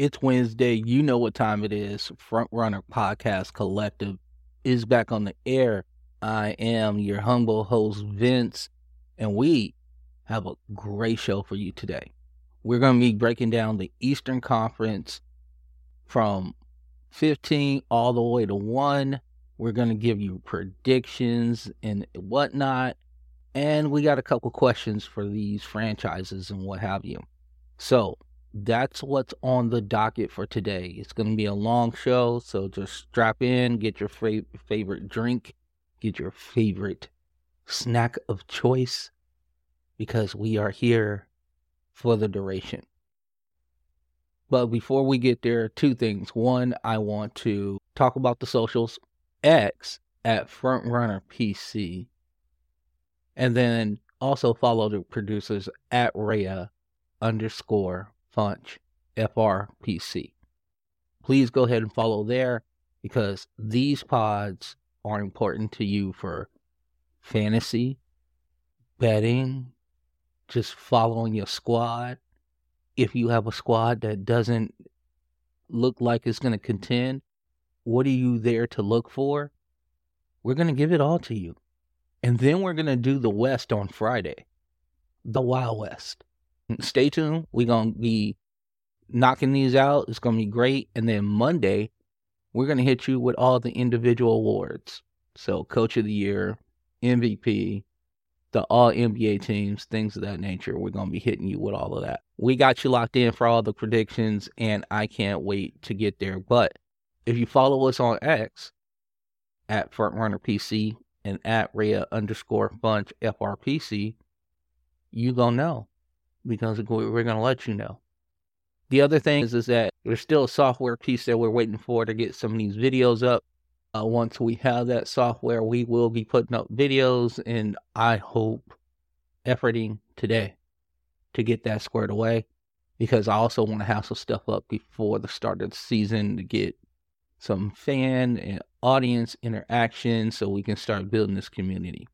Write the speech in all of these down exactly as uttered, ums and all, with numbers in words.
It's Wednesday. You know what time it is. Front Runner Podcast Collective is back on the air. I am your humble host, Vince, and we have a great show for you today. We're going to be breaking down the Eastern Conference from fifteen all the way to one. We're going to give you predictions and whatnot. And we got a couple questions for these franchises and what have you. So that's what's on the docket for today. It's going to be a long show, so just strap in, get your fa- favorite drink, get your favorite snack of choice, because we are here for the duration. But before we get there, two things. One, I want to talk about the socials. X at Frontrunner P C. And then also follow the producers at Rhea underscore Funch F R P C. Please go ahead and follow there, because these pods are important to you for fantasy, betting, just following your squad. If you have a squad that doesn't look like it's going to contend, what are you there to look for? We're going to give it all to you. And then we're going to do the West on Friday. The Wild West. Stay tuned. We're going to be knocking these out. It's going to be great. And then Monday, we're going to hit you with all the individual awards. So Coach of the Year, M V P, the all N B A teams, things of that nature. We're going to be hitting you with all of that. We got you locked in for all the predictions, and I can't wait to get there. But if you follow us on X at Frontrunner P C and at Rhea underscore Funch F R P C, you gonna know, because we're gonna let you know. The other thing is, is that there's still a software piece that we're waiting for to get some of these videos up. Uh, once we have that software, we will be putting up videos, and I hope efforting today to get that squared away, because I also want to have some stuff up before the start of the season to get some fan and audience interaction so we can start building this community.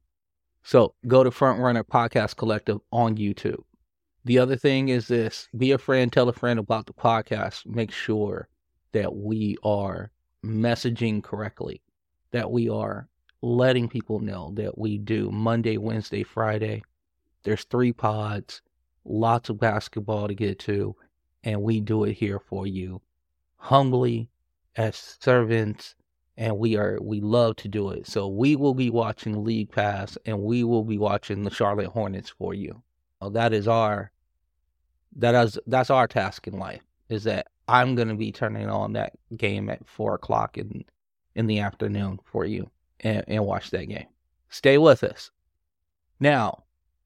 So go to Frontrunner Podcast Collective on YouTube. The other thing is this: be a friend, tell a friend about the podcast. Make sure that we are messaging correctly, that we are letting people know that we do Monday, Wednesday, Friday. There's three pods, lots of basketball to get to, and we do it here for you humbly as servants, and we are we love to do it. So we will be watching League Pass, and we will be watching the Charlotte Hornets for you. Well, that is our that is that's our task in life, is that I'm going to be turning on that game at four o'clock in in the afternoon for you, and, and watch that game. Stay with us. Now,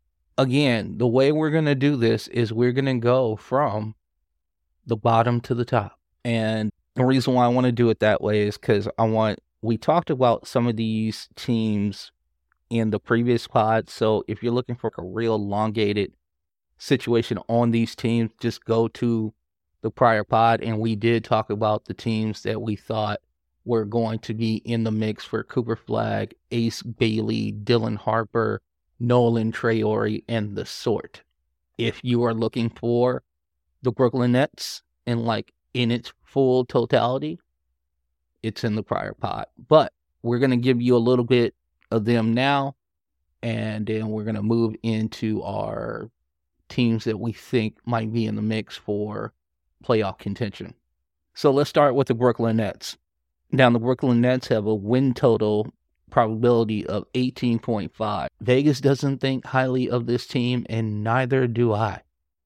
again, the way we're going to do this is we're going to go from the bottom to the top. And the reason why I want to do it that way is because I want, we talked about some of these teams in the previous pod. So if you're looking for a real elongated situation on these teams, just go to the prior pod. And we did talk about the teams that we thought were going to be in the mix for Cooper Flagg, Ace Bailey, Dylan Harper, Nolan Traore, and the sort. If you are looking for the Brooklyn Nets in like in its full totality, it's in the prior pod. But we're going to give you a little bit of them now, and then we're going to move into our teams that we think might be in the mix for playoff contention. So let's start with the Brooklyn Nets. Now, the Brooklyn Nets have a win total probability of eighteen point five. Vegas doesn't think highly of this team, and neither do I.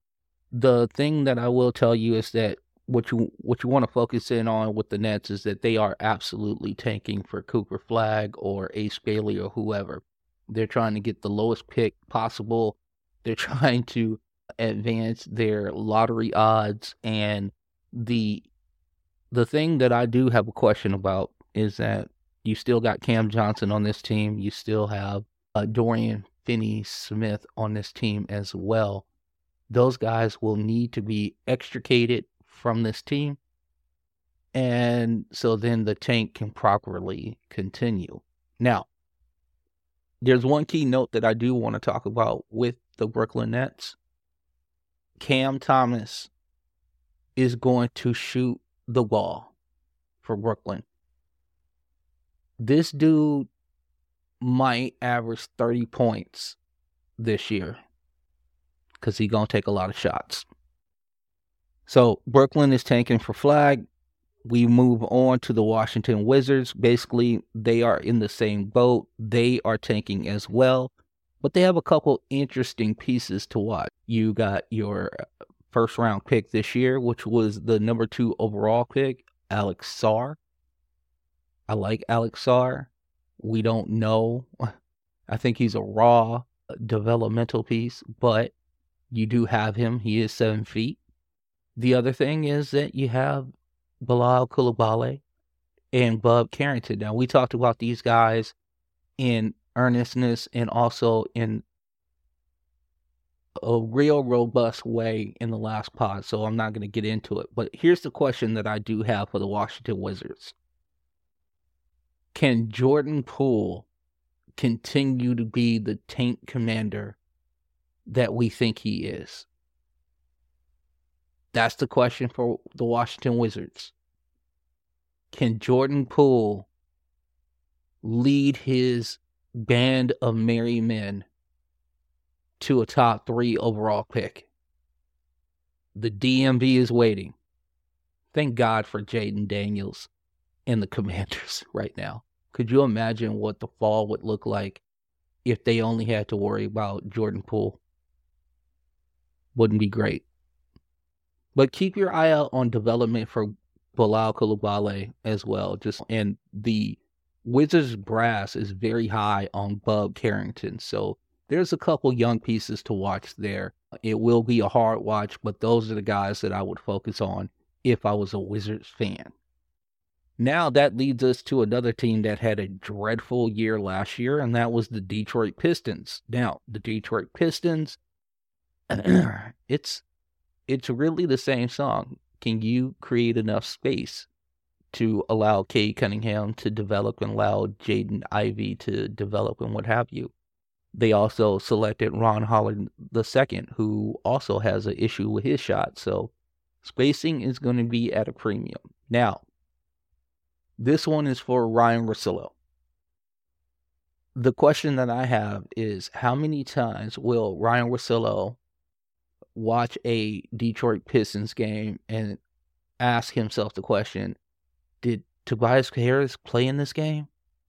The thing that I will tell you is that what you what you want to focus in on with the Nets is that they are absolutely tanking for Cooper Flagg or Ace Bailey or whoever. They're trying to get the lowest pick possible. They're trying to advance their lottery odds, and the the thing that I do have a question about is that you still got Cam Johnson on this team. You still have uh, Dorian Finney-Smith on this team as well. Those guys will need to be extricated from this team, and so then the tank can properly continue. Now, there's one key note that I do want to talk about with the Brooklyn Nets. Cam Thomas is going to shoot the ball for Brooklyn. This dude might average thirty points this year because he's going to take a lot of shots. So Brooklyn is tanking for Flag. We move on to the Washington Wizards. Basically, they are in the same boat. They are tanking as well, but they have a couple interesting pieces to watch. You got your first round pick this year, which was the number two overall pick, Alex Sarr. I like Alex Sarr. We don't know. I think he's a raw developmental piece, but you do have him. He is seven feet. The other thing is that you have Bilal Coulibaly and Bub Carrington. Now, we talked about these guys in earnestness and also in a real robust way in the last pod, so I'm not going to get into it. But here's the question that I do have for the Washington Wizards. Can Jordan Poole continue to be the tank commander that we think he is? That's the question for the Washington Wizards. Can Jordan Poole lead his band of merry men to a top three overall pick? The D M V is waiting. Thank God for Jaden Daniels and the Commanders right now. Could you imagine what the fall would look like if they only had to worry about Jordan Poole? Wouldn't be great. But keep your eye out on development for Bilal Coulibaly as well. Just and the Wizards brass is very high on Bub Carrington. So there's a couple young pieces to watch there. It will be a hard watch, but those are the guys that I would focus on if I was a Wizards fan. Now that leads us to another team that had a dreadful year last year, and that was the Detroit Pistons. Now, the Detroit Pistons, it's it's really the same song. Can you create enough space to allow Cade Cunningham to develop and allow Jaden Ivey to develop and what have you? They also selected Ron Holland the second, who also has an issue with his shot. So spacing is going to be at a premium. Now, this one is for Ryan Russillo. The question that I have is, how many times will Ryan Russillo watch a Detroit Pistons game and ask himself the question, did Tobias Harris play in this game?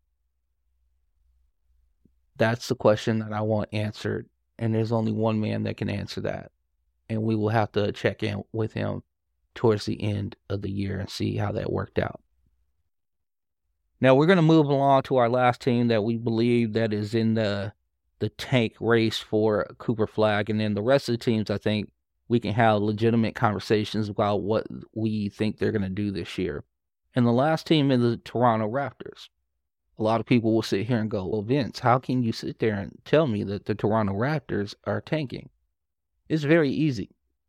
That's the question that I want answered, and there's only one man that can answer that, and we will have to check in with him towards the end of the year and see how that worked out. Now we're going to move along to our last team that we believe that is in the the tank race for Cooper Flag, and then the rest of the teams, I think we can have legitimate conversations about what we think they're going to do this year. And the last team is the Toronto Raptors. A lot of people will sit here and go, well, Vince, how can you sit there and tell me that the Toronto Raptors are tanking? It's very easy.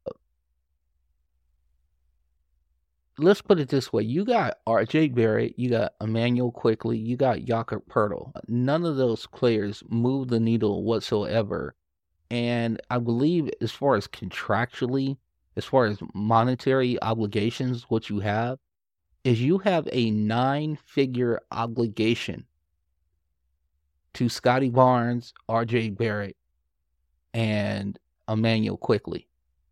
Let's put it this way. You got R J Barrett, you got Emmanuel Quickley, you got Jakob Poeltl. None of those players move the needle whatsoever. And I believe as far as contractually, as far as monetary obligations, what you have is you have a nine-figure obligation to Scotty Barnes, R J Barrett, and Emmanuel Quickley.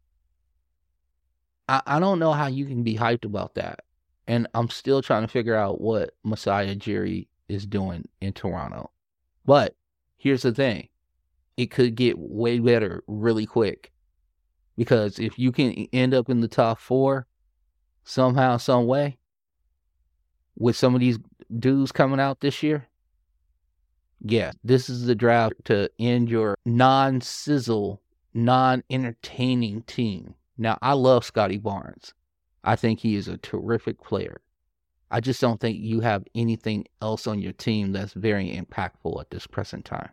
I, I don't know how you can be hyped about that. And I'm still trying to figure out what Masai Ujiri is doing in Toronto. But here's the thing. It could get way better really quick. Because if you can end up in the top four somehow, some way, with some of these dudes coming out this year, yeah, this is the draft to end your non-sizzle, non-entertaining team. Now, I love Scotty Barnes. I think he is a terrific player. I just don't think you have anything else on your team that's very impactful at this present time.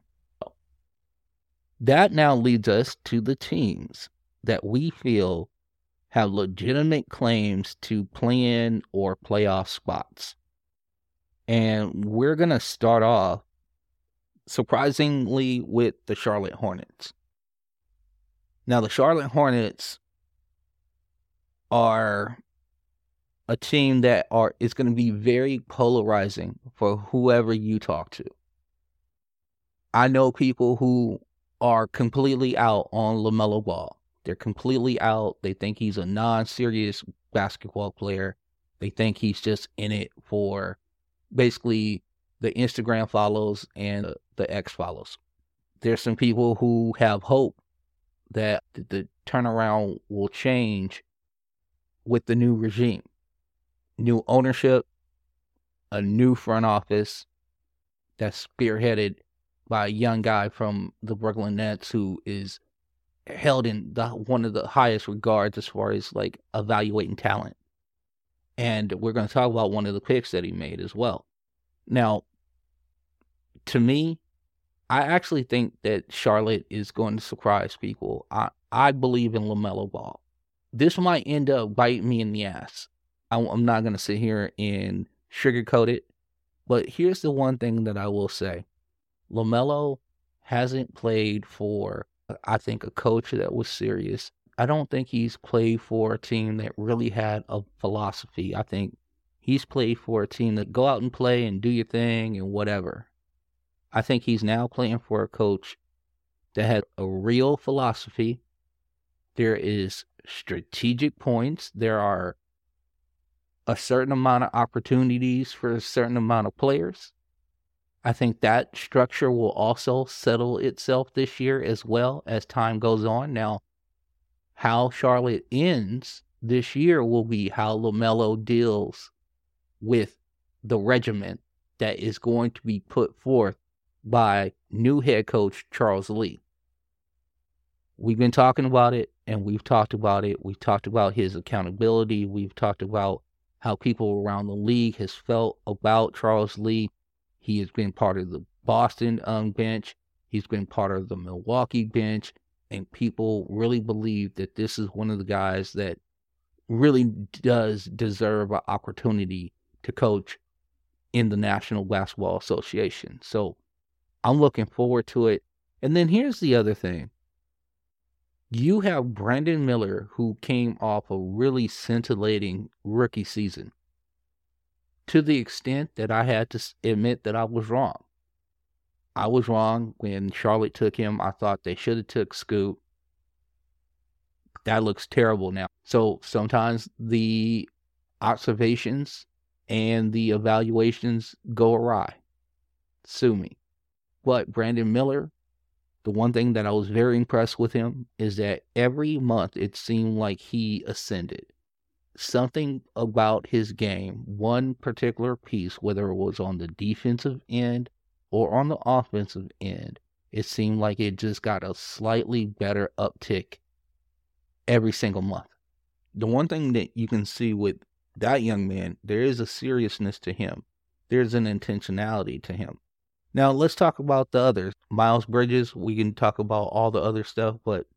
That now leads us to the teams that we feel have legitimate claims to play-in or playoff spots. And we're going to start off, surprisingly, with the Charlotte Hornets. Now, the Charlotte Hornets are a team that are is going to be very polarizing for whoever you talk to. I know people who are completely out on LaMelo Ball. They're completely out. They think he's a non-serious basketball player. They think he's just in it for basically the Instagram follows and the X follows. There's some people who have hope that the turnaround will change with the new regime. New ownership, a new front office that's spearheaded by a young guy from the Brooklyn Nets who is held in the, one of the highest regards as far as like evaluating talent. And we're going to talk about one of the picks that he made as well. Now, to me, I actually think that Charlotte is going to surprise people. I, I believe in LaMelo Ball. This might end up biting me in the ass. I, I'm not going to sit here and sugarcoat it. But here's the one thing that I will say. LaMelo hasn't played for, I think, a coach that was serious. I don't think he's played for a team that really had a philosophy. I think he's played for a team that go out and play and do your thing and whatever. I think he's now playing for a coach that has a real philosophy. There is strategic points. There are a certain amount of opportunities for a certain amount of players. I think that structure will also settle itself this year as well as time goes on. Now, how Charlotte ends this year will be how LaMelo deals with the regimen that is going to be put forth by new head coach Charles Lee. We've been talking about it, and we've talked about it. We've talked about his accountability. We've talked about how people around the league has felt about Charles Lee. He has been part of the Boston um, bench. He's been part of the Milwaukee bench. And people really believe that this is one of the guys that really does deserve an opportunity to coach in the National Basketball Association. So I'm looking forward to it. And then here's the other thing. You have Brandon Miller, who came off a really scintillating rookie season, to the extent that I had to admit that I was wrong. I was wrong when Charlotte took him. I thought they should have took Scoot. That looks terrible now. So sometimes the observations and the evaluations go awry. Sue me. But Brandon Miller, the one thing that I was very impressed with him is that every month it seemed like he ascended. Something about his game, one particular piece, whether it was on the defensive end or on the offensive end, it seemed like it just got a slightly better uptick every single month. The one thing that you can see with that young man, there is a seriousness to him. There's an intentionality to him. Now, let's talk about the others. Miles Bridges, we can talk about all the other stuff, but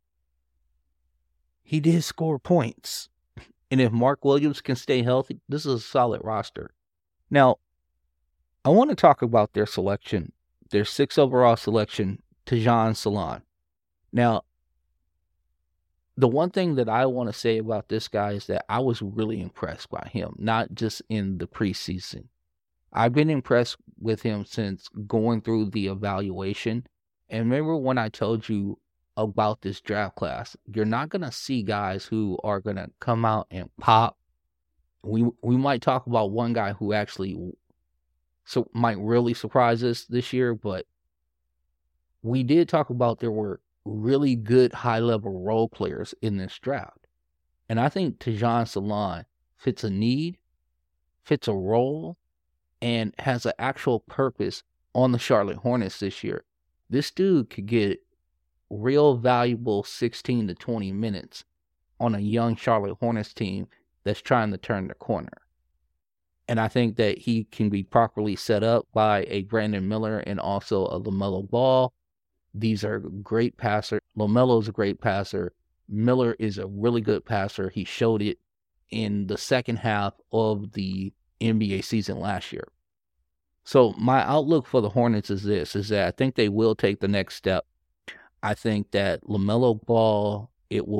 he did score points. And if Mark Williams can stay healthy, this is a solid roster. Now, I want to talk about their selection, their sixth overall selection, Tajon Salon. Now, the one thing that I want to say about this guy is that I was really impressed by him, not just in the preseason. I've been impressed with him since going through the evaluation. And remember when I told you about this draft class, you're not going to see guys who are going to come out and pop. We we might talk about one guy who actually so might really surprise us this year, but we did talk about there were really good high-level role players in this draft. And I think Tajon Salon fits a need, fits a role, and has an actual purpose on the Charlotte Hornets this year. This dude could get real valuable sixteen to twenty minutes on a young Charlotte Hornets team that's trying to turn the corner. And I think that he can be properly set up by a Brandon Miller and also a LaMelo Ball. These are great passers. LaMelo is a great passer. Miller is a really good passer. He showed it in the second half of the N B A season last year. So my outlook for the Hornets is this, is that I think they will take the next step. I think that LaMelo Ball, it will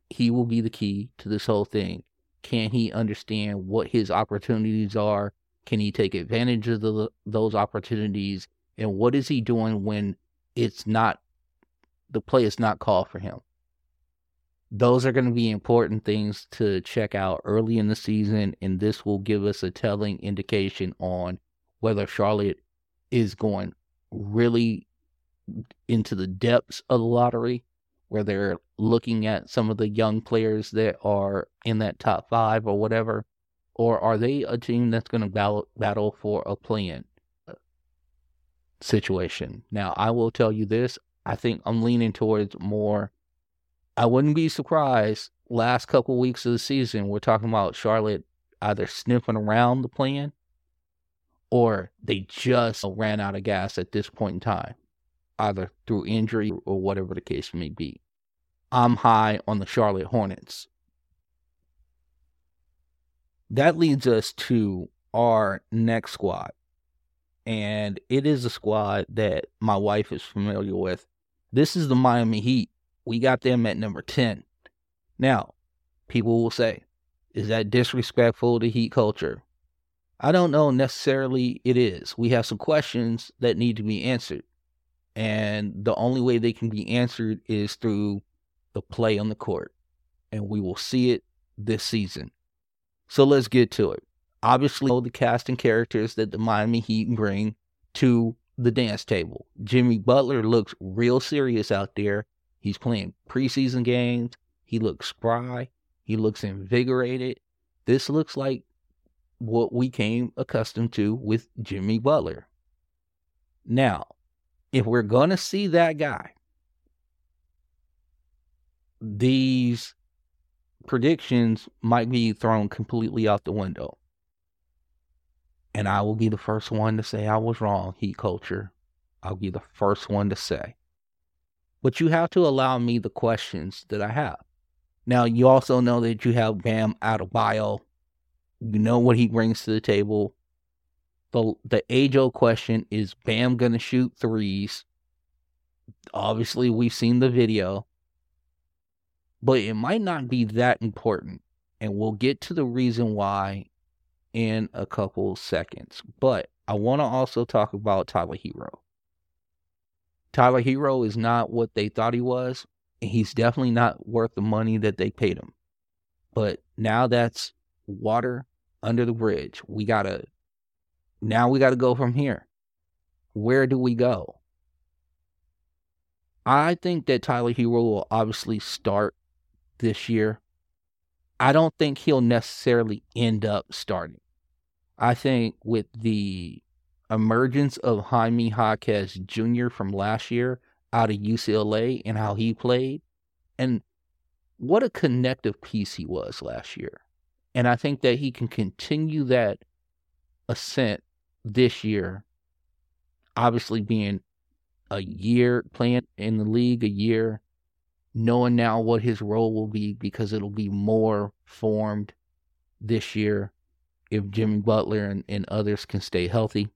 he will be the key to this whole thing. Can he understand what his opportunities are? Can he take advantage of the, those opportunities? And what is he doing when it's not, the play is not called for him? Those are going to be important things to check out early in the season, and this will give us a telling indication on whether Charlotte is going really into the depths of the lottery, where they're looking at some of the young players that are in that top five or whatever, or are they a team that's going to battle, battle for a play-in situation? Now, I will tell you this. I think I'm leaning towards more. I wouldn't be surprised last couple weeks of the season, we're talking about Charlotte either sniffing around the play-in or they just ran out of gas at this point in time, either through injury or whatever the case may be. I'm high on the Charlotte Hornets. That leads us to our next squad. And it is a squad that my wife is familiar with. This is the Miami Heat. We got them at number ten. Now, people will say, is that disrespectful to Heat culture? I don't know necessarily it is. We have some questions that need to be answered. And the only way they can be answered is through the play on the court. And we will see it this season. So let's get to it. Obviously, the cast and characters that the Miami Heat bring to the dance table. Jimmy Butler looks real serious out there. He's playing preseason games. He looks spry. He looks invigorated. This looks like what we came accustomed to with Jimmy Butler. Now, if we're going to see that guy, these predictions might be thrown completely out the window. And I will be the first one to say I was wrong, Heat culture. I'll be the first one to say. But you have to allow me the questions that I have. Now, you also know that you have Bam Adebayo. You know what he brings to the table. The, the age-old question, is Bam going to shoot threes? Obviously, we've seen the video. But it might not be that important. And we'll get to the reason why in a couple seconds. But I want to also talk about Tyler Herro. Tyler Herro is not what they thought he was. And he's definitely not worth the money that they paid him. But now that's water under the bridge. We gotta, now we gotta go from here. Where do we go? I think that Tyler Herro will obviously start this year. I don't think he'll necessarily end up starting. I think with the emergence of Jaime Jaquez Junior from last year out of U C L A and how he played, and what a connective piece he was last year. And I think that he can continue that ascent this year, obviously being a year playing in the league, a year knowing now what his role will be, because it'll be more formed this year if Jimmy Butler and, and others can stay healthy.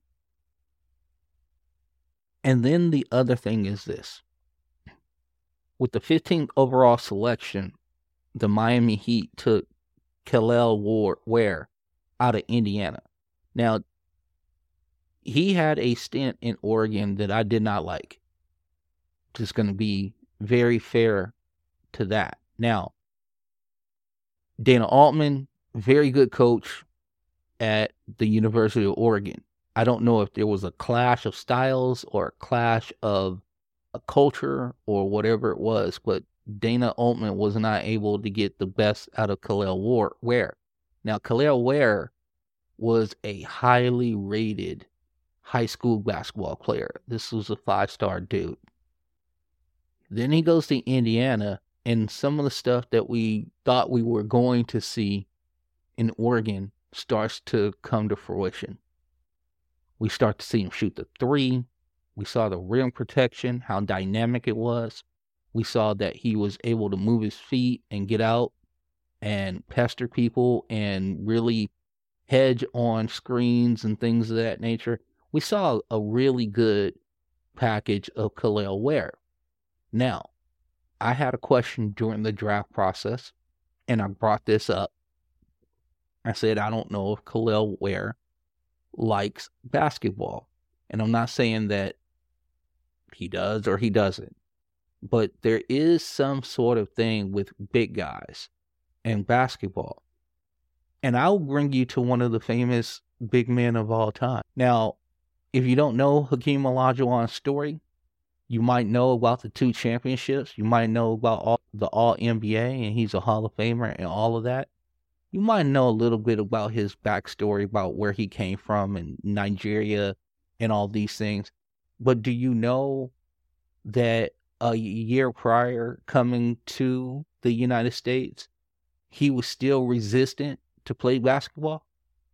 And then the other thing is this. With the fifteenth overall selection, the Miami Heat took Kel'el Ware out of Indiana. Now, he had a stint in Oregon that I did not like. Just going to be very fair to that. Now, Dana Altman, very good coach at the University of Oregon. I don't know if there was a clash of styles or a clash of a culture or whatever it was, but Dana Altman was not able to get the best out of Kel'el Ware. Now, Kel'el Ware was a highly rated high school basketball player. This was a five-star dude. Then he goes to Indiana, and some of the stuff that we thought we were going to see in Oregon starts to come to fruition. We start to see him shoot the three. We saw the rim protection, how dynamic it was. We saw that he was able to move his feet and get out and pester people and really hedge on screens and things of that nature. We saw a really good package of Kel'el Ware. Now, I had a question during the draft process, and I brought this up. I said, I don't know if Kel'el Ware likes basketball. And I'm not saying that he does or he doesn't. But there is some sort of thing with big guys and basketball. And I'll bring you to one of the famous big men of all time. Now, if you don't know Hakeem Olajuwon's story, you might know about the two championships. You might know about all, the All N B A, and he's a Hall of Famer and all of that. You might know a little bit about his backstory, about where he came from in Nigeria and all these things. But do you know that a year prior coming to the United States, he was still resistant to play basketball?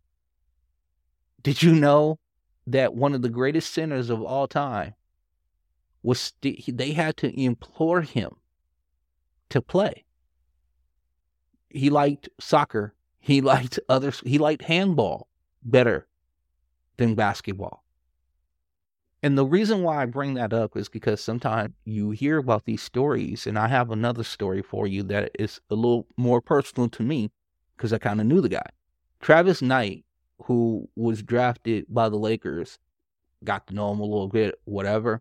Did you know that one of the greatest centers of all time was st- they had to implore him to play? He liked soccer. He liked others. He liked handball better than basketball. And the reason why I bring that up is because sometimes you hear about these stories, and I have another story for you that is a little more personal to me because I kind of knew the guy. Travis Knight, who was drafted by the Lakers, got to know him a little bit, whatever.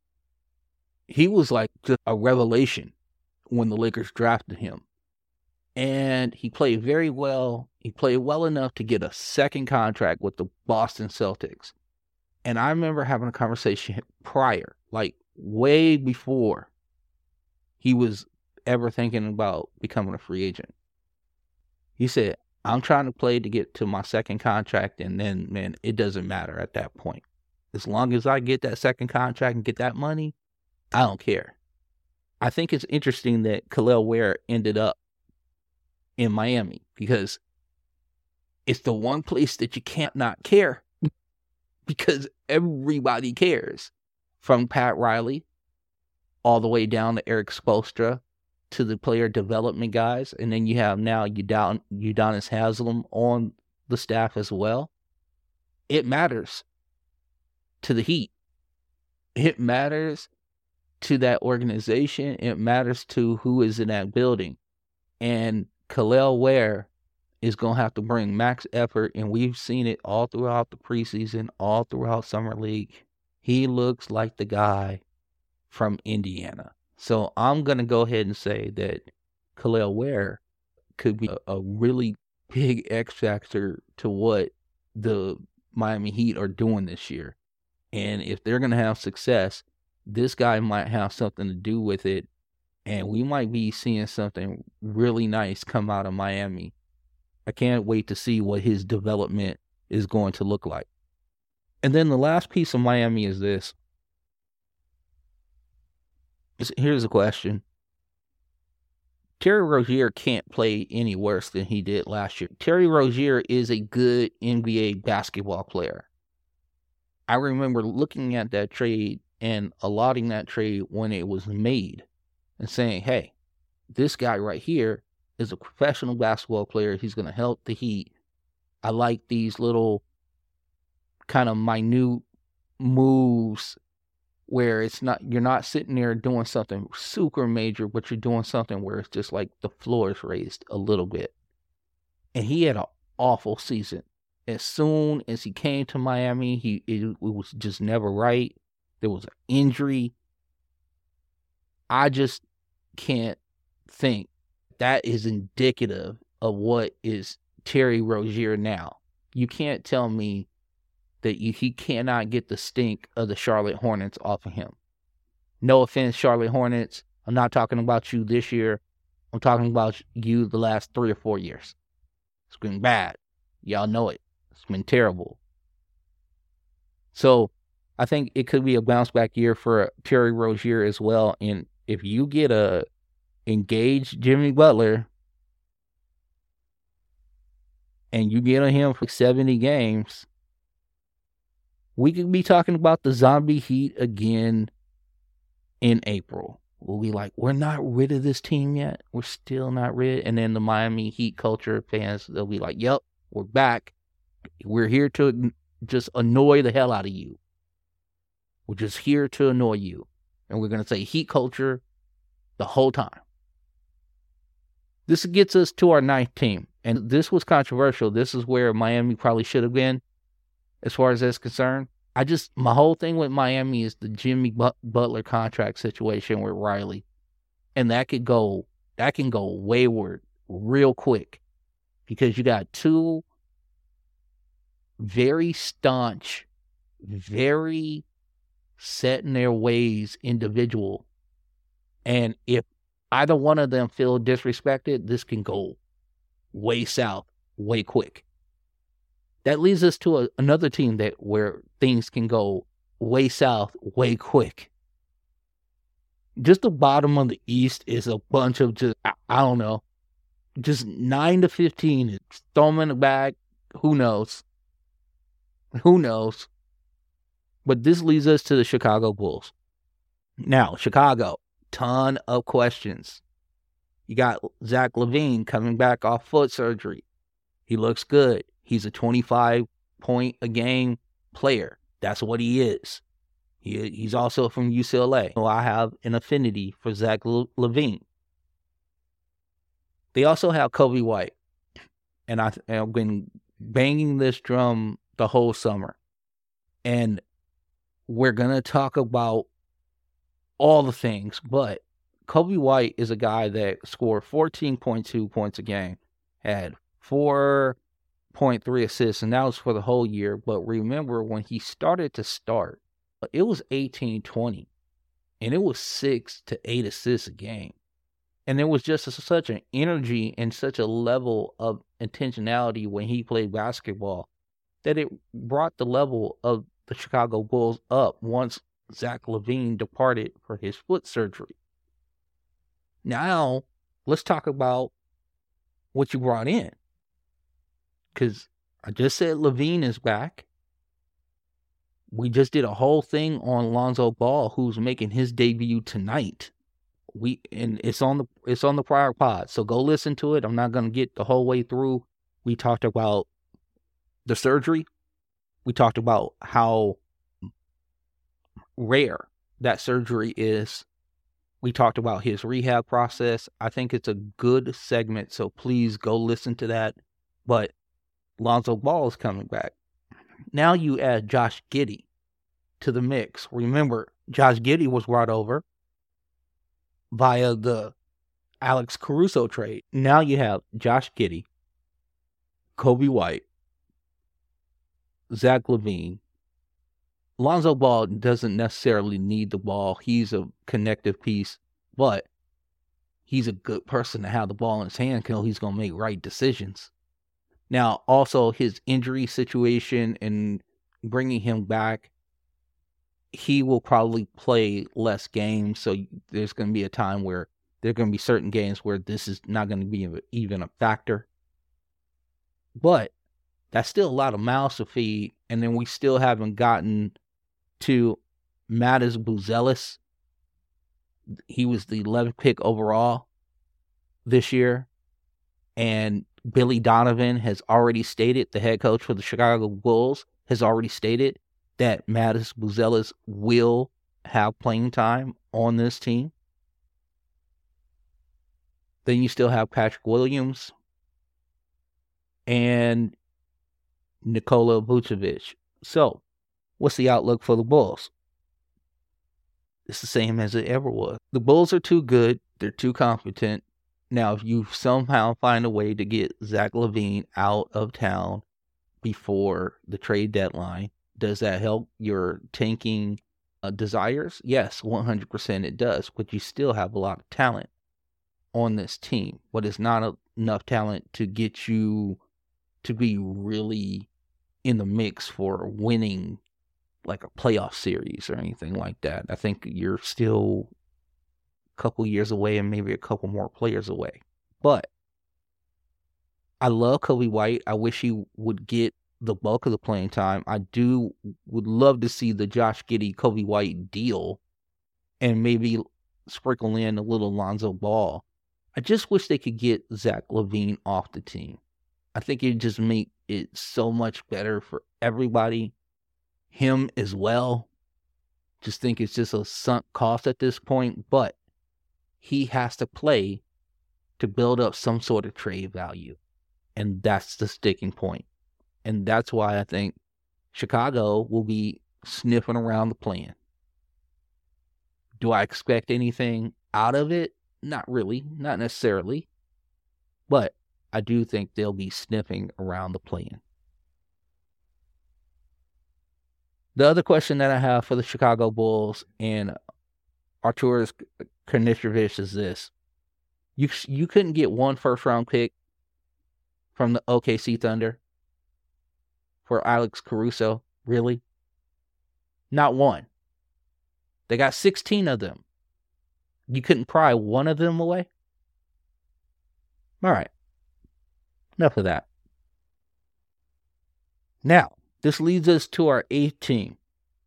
He was like just a revelation when the Lakers drafted him. And he played very well. He played well enough to get a second contract with the Boston Celtics. And I remember having a conversation prior, like way before he was ever thinking about becoming a free agent. He said, I'm trying to play to get to my second contract, and then, man, it doesn't matter at that point. As long as I get that second contract and get that money, I don't care. I think it's interesting that Kel'el Ware ended up in Miami because it's the one place that you can't not care because everybody cares, from Pat Riley all the way down to Eric Spoelstra to the player development guys. And then you have now Udon- Udonis Haslem on the staff as well. It matters to the Heat. It matters to that organization. It matters to who is in that building. And Kel'el Ware is going to have to bring max effort, and we've seen it all throughout the preseason, all throughout Summer League. He looks like the guy from Indiana. So I'm going to go ahead and say that Kel'el Ware could be a, a really big X factor to what the Miami Heat are doing this year. And if they're going to have success, this guy might have something to do with it. And we might be seeing something really nice come out of Miami. I can't wait to see what his development is going to look like. And then the last piece of Miami is this. Here's a question. Terry Rozier can't play any worse than he did last year. Terry Rozier is a good N B A basketball player. I remember looking at that trade and allotting that trade when it was made and saying, hey, this guy right here is a professional basketball player. He's going to help the Heat. I like these little kind of minute moves where it's not, you're not sitting there doing something super major, but you're doing something where it's just like the floor is raised a little bit. And he had an awful season. As soon as he came to Miami, he it, it was just never right. There was an injury. I just can't think that is indicative of what is Terry Rozier now. You can't tell me that you, he cannot get the stink of the Charlotte Hornets off of him. No offense, Charlotte Hornets. I'm not talking about you this year. I'm talking about you the last three or four years. It's been bad. Y'all know it. It's been terrible. So I think it could be a bounce back year for Terry Rozier as well. And if you get a engaged Jimmy Butler and you get on him for seventy games, we could be talking about the zombie Heat again in April. We'll be like, we're not rid of this team yet. We're still not rid. And then the Miami Heat culture fans, they'll be like, yep, we're back. We're here to just annoy the hell out of you. We're just here to annoy you. And we're going to say Heat culture the whole time. This gets us to our ninth team. And this was controversial. This is where Miami probably should have been as far as that's concerned. I just, my whole thing with Miami is the Jimmy Butler contract situation with Riley. And that could go, that can go wayward real quick because you got two very staunch, very set in their ways individual. And if either one of them feel disrespected, this can go way south, way quick. That leads us to a, another team that where things can go way south, way quick. Just the bottom of the East is a bunch of just, I, I don't know, just nine to fifteen. Throw them in the bag. Who knows? Who knows? But this leads us to the Chicago Bulls. Now, Chicago, ton of questions. You got Zach LaVine coming back off foot surgery. He looks good. He's a twenty-five point a game player. That's what he is. He, he's also from U C L A. So I have an affinity for Zach LaVine. They also have Coby White. And I, I've been banging this drum the whole summer. And we're going to talk about all the things, but Coby White is a guy that scored fourteen point two points a game, had four point three assists, and that was for the whole year. But remember, when he started to start, it was eighteen twenty, and it was six to eight assists a game. And there was just a, such an energy and such a level of intentionality when he played basketball that it brought the level of the Chicago Bulls up once Zach LaVine departed for his foot surgery. Now, let's talk about what you brought in. Because I just said LaVine is back. We just did a whole thing on Lonzo Ball, who's making his debut tonight. We and it's on the it's on the prior pod, so go listen to it. I'm not gonna get the whole way through. We talked about the surgery. We talked about how rare that surgery is. We talked about his rehab process. I think it's a good segment, so please go listen to that. But Lonzo Ball is coming back. Now you add Josh Giddey to the mix. Remember, Josh Giddey was brought over via the Alex Caruso trade. Now you have Josh Giddey, Coby White, Zach LaVine. Lonzo Ball doesn't necessarily need the ball. He's a connective piece, but he's a good person to have the ball in his hand because he's going to make right decisions. Now, also his injury situation and bringing him back, he will probably play less games. So there's going to be a time where there are going to be certain games where this is not going to be even a factor. But that's still a lot of mouths to feed. And then we still haven't gotten to Mattis Buzelis. He was the eleventh pick overall this year. And Billy Donovan has already stated, the head coach for the Chicago Bulls, has already stated that Mattis Buzelis will have playing time on this team. Then you still have Patrick Williams and Nikola Vucevic. So, what's the outlook for the Bulls? It's the same as it ever was. The Bulls are too good. They're too competent. Now, if you somehow find a way to get Zach LaVine out of town before the trade deadline, does that help your tanking uh, desires? Yes, one hundred percent it does. But you still have a lot of talent on this team. But it's not a, enough talent to get you to be really in the mix for winning like a playoff series or anything like that. I think you're still a couple years away and maybe a couple more players away. But I love Coby White. I wish he would get the bulk of the playing time. I do would love to see the Josh Giddey, Coby White deal and maybe sprinkle in a little Lonzo Ball. I just wish they could get Zach LaVine off the team. I think it just make it so much better for everybody. Him as well. Just think it's just a sunk cost at this point, but he has to play to build up some sort of trade value. And that's the sticking point. And that's why I think Chicago will be sniffing around the play-in. Do I expect anything out of it? Not really, not necessarily. But I do think they'll be sniffing around the play-in. The other question that I have for the Chicago Bulls and Arturas Karnisovas is this. You you couldn't get one first-round pick from the O K C Thunder for Alex Caruso? Really? Not one. They got sixteen of them. You couldn't pry one of them away? All right. Enough of that. Now, this leads us to our eighth team.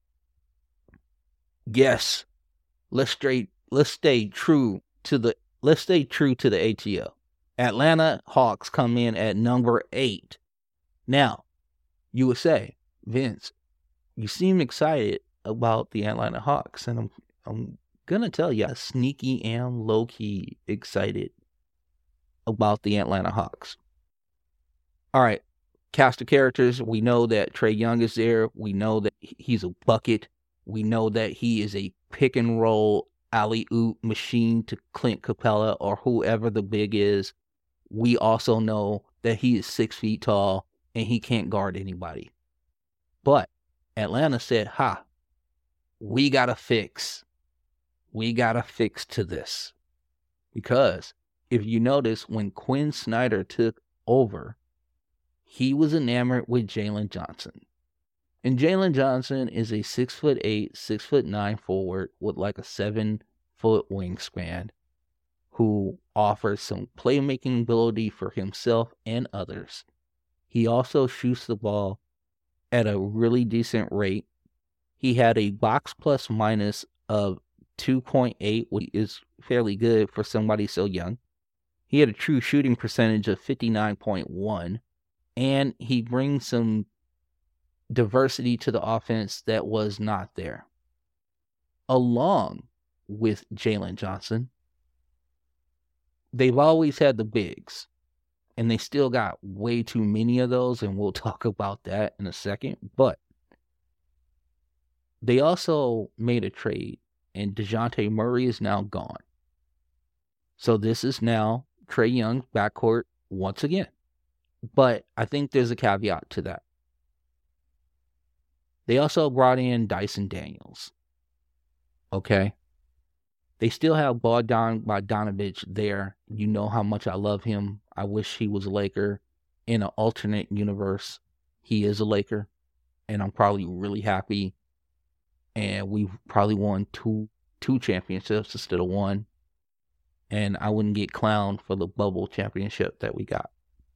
Yes, let's stay let's stay true to the let's stay true to the A T L. Atlanta Hawks come in at number eight. Now, you would say, Vince, you seem excited about the Atlanta Hawks, and I'm I'm gonna tell you, I sneaky am low key excited about the Atlanta Hawks. All right. Cast of characters, we know that Trae Young is there. We know that he's a bucket. We know that he is a pick and roll alley-oop machine to Clint Capella or whoever the big is. We also know that he is six feet tall and he can't guard anybody. But Atlanta said, ha, we got to fix. We got to fix to this. Because if you notice, when Quinn Snyder took over, he was enamored with Jalen Johnson. And Jalen Johnson is a six foot eight, six foot nine forward with like a seven foot wingspan who offers some playmaking ability for himself and others. He also shoots the ball at a really decent rate. He had a box plus minus of two point eight, which is fairly good for somebody so young. He had a true shooting percentage of fifty-nine point one. And he brings some diversity to the offense that was not there. Along with Jalen Johnson, they've always had the bigs. And they still got way too many of those, and we'll talk about that in a second. But they also made a trade, and DeJounte Murray is now gone. So this is now Trae Young's backcourt once again. But I think there's a caveat to that. They also brought in Dyson Daniels. Okay? They still have Bogdan Bogdanovic there. You know how much I love him. I wish he was a Laker. In an alternate universe, he is a Laker. And I'm probably really happy. And we've probably won two two championships instead of one. And I wouldn't get clowned for the bubble championship that we got.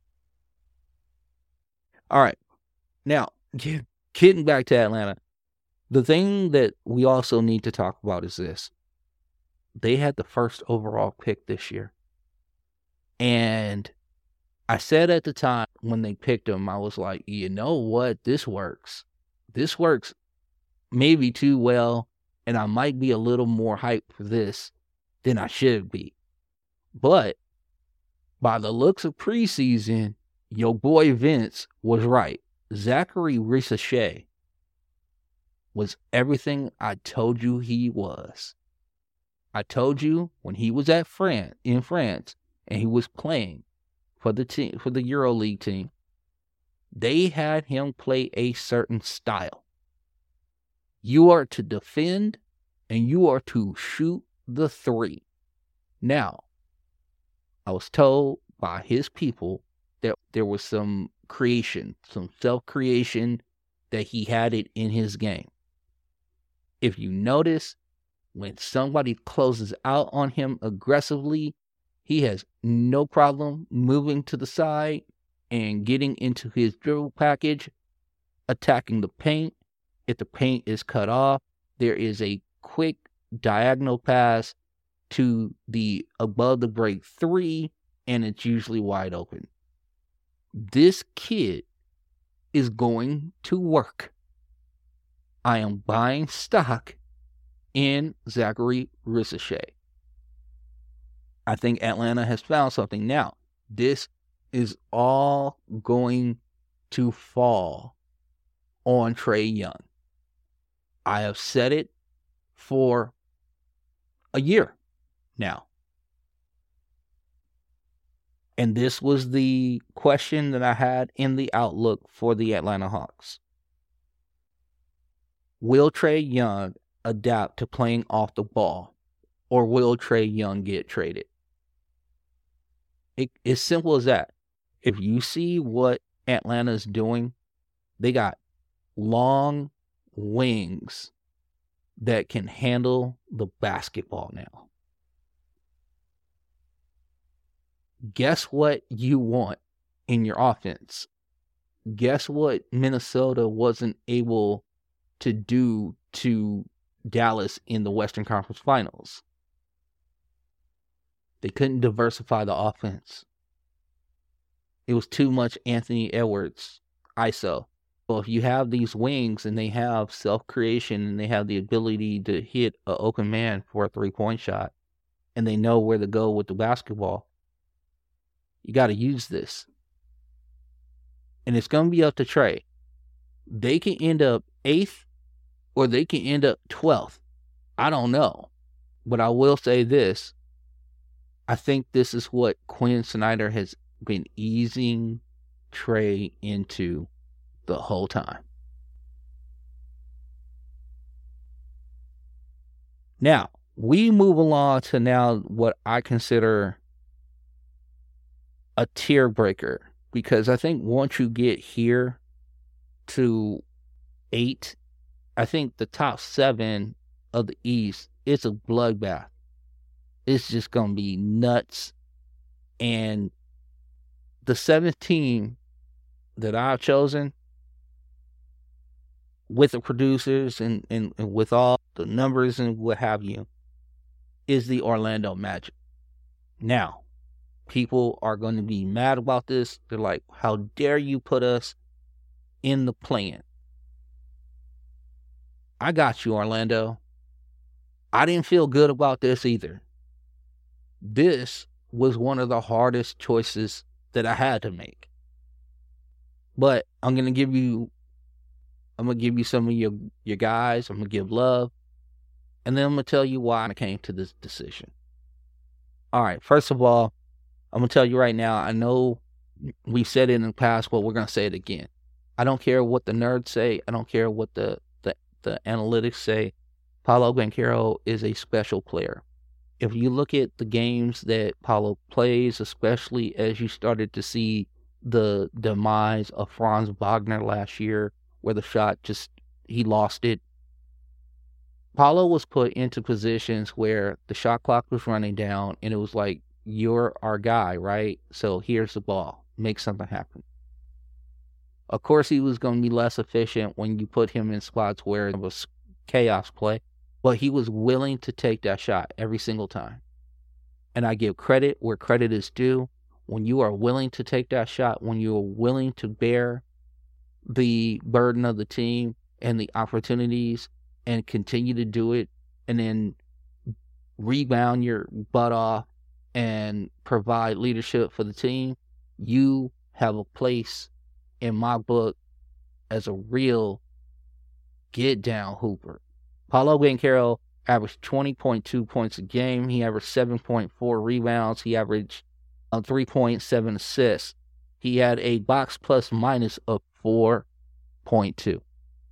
All right. Now, getting back to Atlanta, the thing that we also need to talk about is this. They had the first overall pick this year. And I said at the time when they picked him, I was like, you know what? This works. This works maybe too well, and I might be a little more hyped for this than I should be. But by the looks of preseason, your boy Vince was right. Zachary Ricochet was everything I told you he was. I told you when he was at France, in France, and he was playing for the team, for the EuroLeague team, they had him play a certain style. You are to defend, and you are to shoot the three. Now, I was told by his people that there was some creation, some self-creation, that he had it in his game. If you notice, when somebody closes out on him aggressively, he has no problem moving to the side and getting into his dribble package, attacking the paint. If the paint is cut off, there is a quick diagonal pass to the above the break three, and it's usually wide open. This kid is going to work. I am buying stock in Zachary Ricochet. I think Atlanta has found something. Now, this is all going to fall on Trae Young. I have said it for a year now. And this was the question that I had in the outlook for the Atlanta Hawks. Will Trae Young adapt to playing off the ball, or will Trae Young get traded? It, it's simple as that. If you see what Atlanta's doing, they got long wings that can handle the basketball now. Guess what you want in your offense? Guess what Minnesota wasn't able to do to Dallas in the Western Conference Finals? They couldn't diversify the offense. It was too much Anthony Edwards I S O. Well, if you have these wings and they have self-creation and they have the ability to hit an open man for a three-point shot and they know where to go with the basketball, you got to use this. And it's going to be up to Trae. They can end up eighth or they can end up twelfth. I don't know. But I will say this. I think this is what Quinn Snyder has been easing Trae into the whole time. Now, we move along to now what I consider a tier breaker, because I think once you get here to eight, I think the top seven of the East, it's a bloodbath. It's just going to be nuts. And the seventh team that I've chosen, with the producers and, and, and with all the numbers and what have you, is the Orlando Magic. Now, people are going to be mad about this. They're like, how dare you put us in the play-in? I got you, Orlando. I didn't feel good about this either. This was one of the hardest choices that I had to make. But I'm going to give you I'm going to give you some of your, your guys. I'm going to give love. And then I'm going to tell you why I came to this decision. All right. First of all, I'm going to tell you right now, I know we said it in the past, but we're going to say it again. I don't care what the nerds say. I don't care what the, the, the analytics say. Paolo Banchero is a special player. If you look at the games that Paolo plays, especially as you started to see the demise of Franz Wagner last year, where the shot just, he lost it. Paolo was put into positions where the shot clock was running down and it was like, you're our guy, right? So here's the ball. Make something happen. Of course, he was going to be less efficient when you put him in spots where it was chaos play, but he was willing to take that shot every single time. And I give credit where credit is due. When you are willing to take that shot, when you are willing to bear the burden of the team and the opportunities and continue to do it and then rebound your butt off and provide leadership for the team, you have a place in my book as a real get down hooper. Paolo Banchero averaged twenty point two points a game. He averaged seven point four rebounds. He averaged uh, three point seven assists. He had a box plus minus of four point two.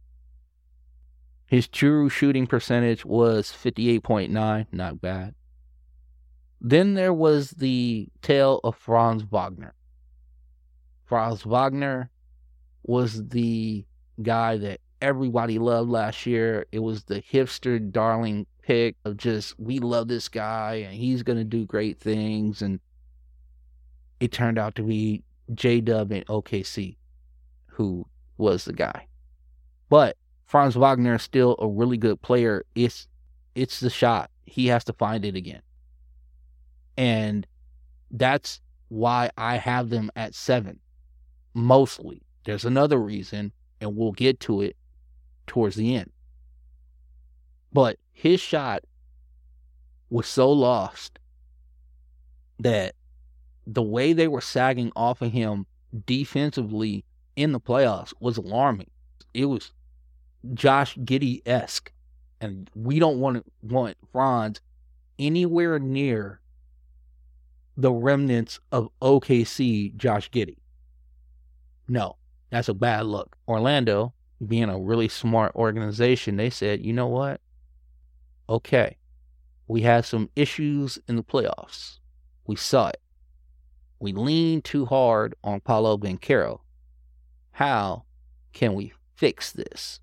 His true shooting percentage was fifty-eight point nine, not bad. Then there was the tale of Franz Wagner. Franz Wagner was the guy that everybody loved last year. It was the hipster darling pick of just, we love this guy and he's going to do great things. And it turned out to be J-Dub in O K C, who was the guy. But Franz Wagner is still a really good player. It's it's the shot. He has to find it again. And that's why I have them at seven. Mostly. There's another reason, and we'll get to it towards the end. But his shot was so lost that the way they were sagging off of him defensively in the playoffs was alarming. It was Josh Giddey-esque, and we don't want to want Franz anywhere near the remnants of O K C Josh Giddey. No, that's a bad look. Orlando, being a really smart organization, they said, you know what? Okay, we had some issues in the playoffs. We saw it. We leaned too hard on Paolo Banchero. How can we fix this?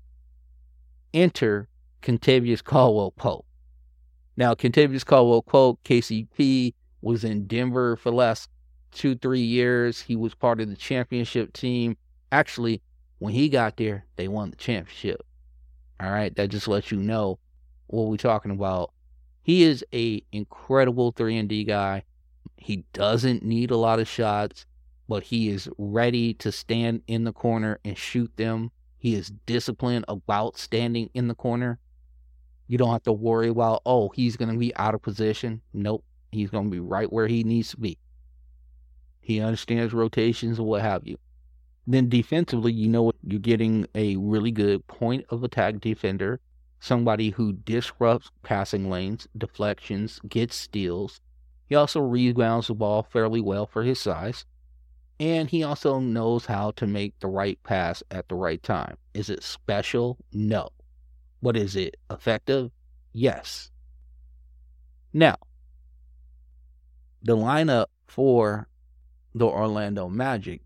Enter Kentavious Caldwell-Pope. Now, Kentavious Caldwell-Pope, K C P, was in Denver for the last two, three years. He was part of the championship team. Actually, when he got there, they won the championship. All right, that just lets you know what we're talking about. He is a incredible three and D guy. He doesn't need a lot of shots, but he is ready to stand in the corner and shoot them. He is disciplined about standing in the corner. You don't have to worry about, oh, he's going to be out of position. Nope. He's going to be right where he needs to be. He understands rotations and what have you. Then defensively, you know you're getting a really good point of attack defender, somebody who disrupts passing lanes, deflections, gets steals. He also rebounds the ball fairly well for his size. And he also knows how to make the right pass at the right time. Is it special? No. But is it effective? Yes. Now, the lineup for the Orlando Magic,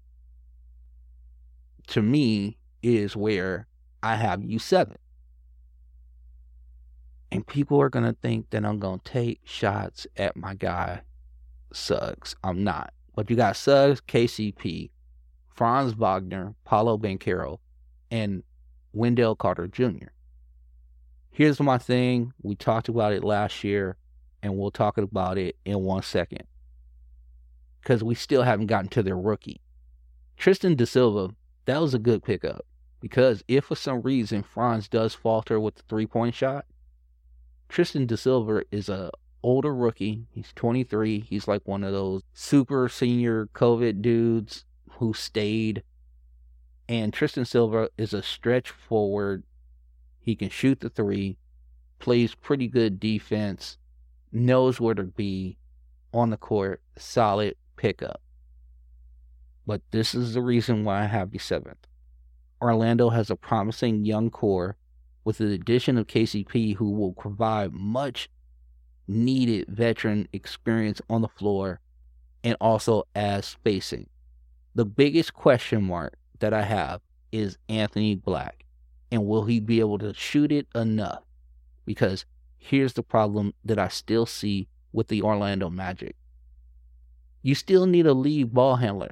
to me, is where I have you seven. And people are going to think that I'm going to take shots at my guy, Suggs. I'm not. But you got Suggs, K C P, Franz Wagner, Paolo Banchero, and Wendell Carter Junior Here's my thing. We talked about it last year, and we'll talk about it in one second. Because we still haven't gotten to their rookie. Tristan da Silva, that was a good pickup. Because if for some reason Franz does falter with the three-point shot, Tristan da Silva is a older rookie. He's twenty-three. He's like one of those super senior COVID dudes who stayed. And Tristan Silva is a stretch forward. He can shoot the three, plays pretty good defense, knows where to be on the court, solid pickup. But this is the reason why I have you seventh. Orlando has a promising young core with the addition of K C P, who will provide much needed veteran experience on the floor and also as spacing. The biggest question mark that I have is Anthony Black. And will he be able to shoot it enough? Because here's the problem that I still see with the Orlando Magic. You still need a lead ball handler.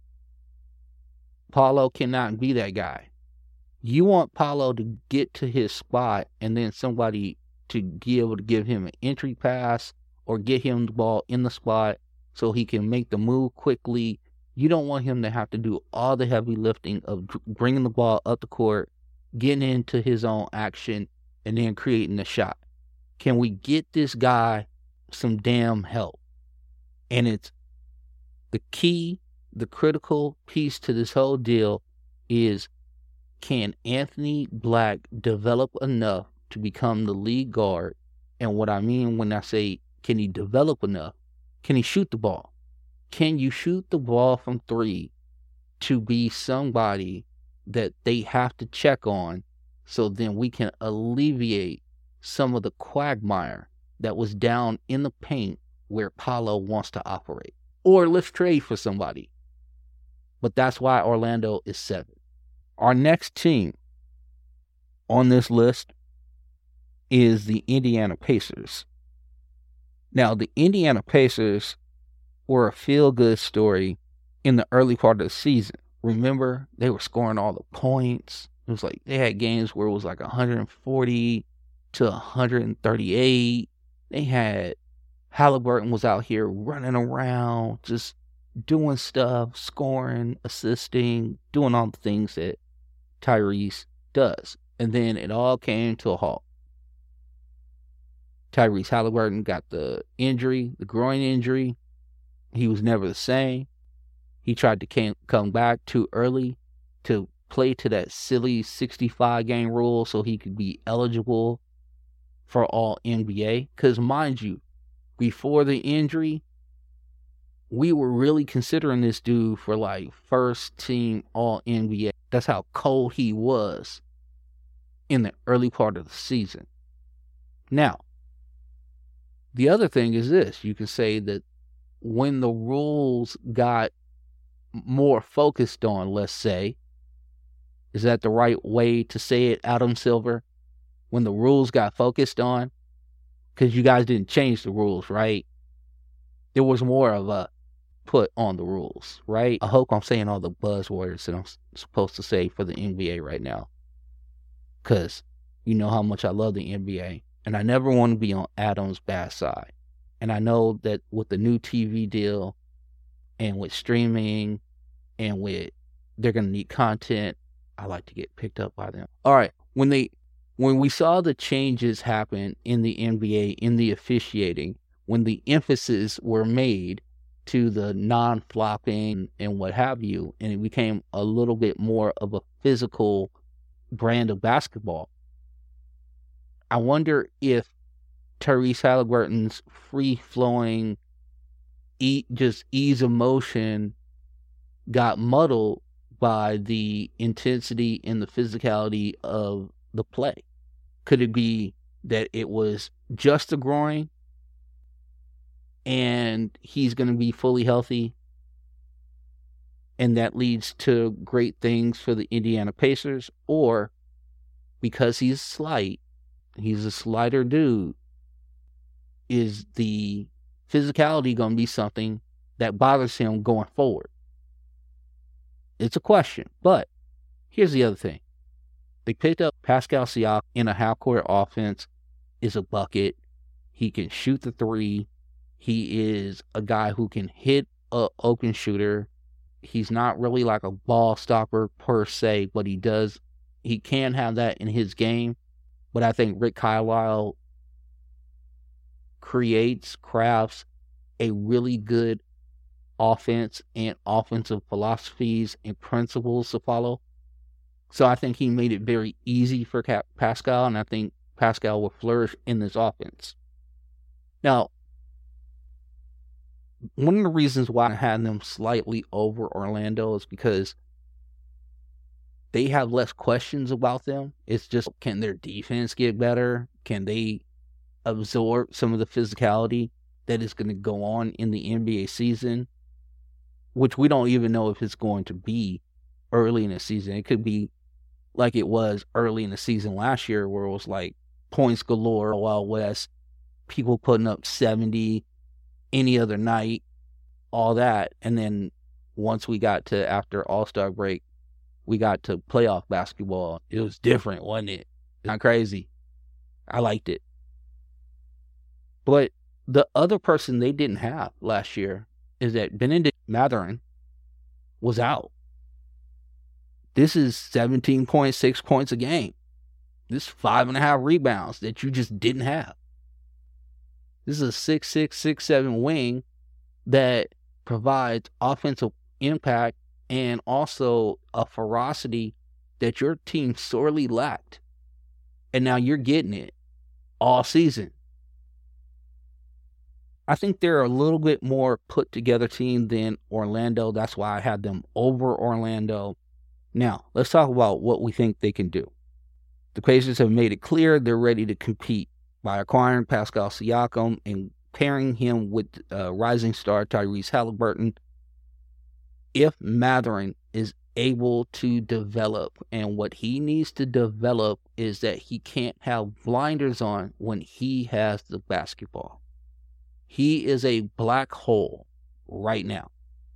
Paolo cannot be that guy. You want Paolo to get to his spot and then somebody to be able to give him an entry pass or get him the ball in the spot so he can make the move quickly. You don't want him to have to do all the heavy lifting of bringing the ball up the court, getting into his own action, and then creating the shot. Can we get this guy some damn help? And it's the key, the critical piece to this whole deal is, can Anthony Black develop enough to become the lead guard? And what I mean when I say, can he develop enough? Can he shoot the ball? Can you shoot the ball from three to be somebody that they have to check on so then we can alleviate some of the quagmire that was down in the paint where Paolo wants to operate? Or let's trade for somebody. But that's why Orlando is seven. Our next team on this list is the Indiana Pacers. Now, the Indiana Pacers were a feel-good story in the early part of the season. Remember, they were scoring all the points. It was like they had games where it was like one forty to one thirty-eight. They had Halliburton was out here running around, just doing stuff, scoring, assisting, doing all the things that Tyrese does. And then it all came to a halt. Tyrese Halliburton got the injury, the groin injury. He was never the same. He tried to came, come back too early to play to that silly sixty-five game rule so he could be eligible for all N B A. Because mind you, before the injury, we were really considering this dude for like first team all N B A. That's how cold he was in the early part of the season. Now, the other thing is this. You can say that when the rules got more focused on, let's say, is that the right way to say it, Adam Silver? When the rules got focused on, because you guys didn't change the rules, right? There was more of a put on the rules, right? I hope I'm saying all the buzzwords that I'm supposed to say for the N B A right now, because you know how much I love the N B A, and I never want to be on Adam's bad side. And I know that with the new T V deal and with streaming and with they're going to need content, I like to get picked up by them. All right, when they when we saw the changes happen in the N B A, in the officiating, when the emphasis were made to the non-flopping and what have you, and it became a little bit more of a physical brand of basketball, I wonder if Tyrese Halliburton's free-flowing, e- just ease of motion got muddled by the intensity and the physicality of the play. Could it be that it was just a groin and he's going to be fully healthy, and that leads to great things for the Indiana Pacers? Or because he's slight, he's a slighter dude, is the physicality going to be something that bothers him going forward? It's a question. But here's the other thing. They picked up Pascal Siakam in a half-court offense, is a bucket. He can shoot the three. He is a guy who can hit a open shooter. He's not really like a ball stopper per se, but he does. He can have that in his game. But I think Rick Carlisle creates, crafts a really good offense and offensive philosophies and principles to follow. So I think he made it very easy for Pascal, and I think Pascal will flourish in this offense. Now, one of the reasons why I had them slightly over Orlando is because they have less questions about them. It's just, can their defense get better? Can they absorb some of the physicality that is going to go on in the N B A season, which we don't even know if it's going to be early in the season. It could be like it was early in the season last year, where it was like points galore, Wild West, people putting up seventy any other night, all that. And then once we got to after All-Star break, we got to playoff basketball. It was different, wasn't it? Not crazy. I liked it. But the other person they didn't have last year is that Bennedict Mathurin was out. This is seventeen point six points a game. This is five and a half rebounds that you just didn't have. This is a six six, six seven wing that provides offensive impact and also a ferocity that your team sorely lacked. And now you're getting it all season. I think they're a little bit more put together team than Orlando. That's why I had them over Orlando. Now, let's talk about what we think they can do. The Pacers have made it clear they're ready to compete by acquiring Pascal Siakam and pairing him with uh, rising star Tyrese Halliburton. If Mathurin is able to develop, and what he needs to develop is that he can't have blinders on when he has the basketball. He is a black hole right now.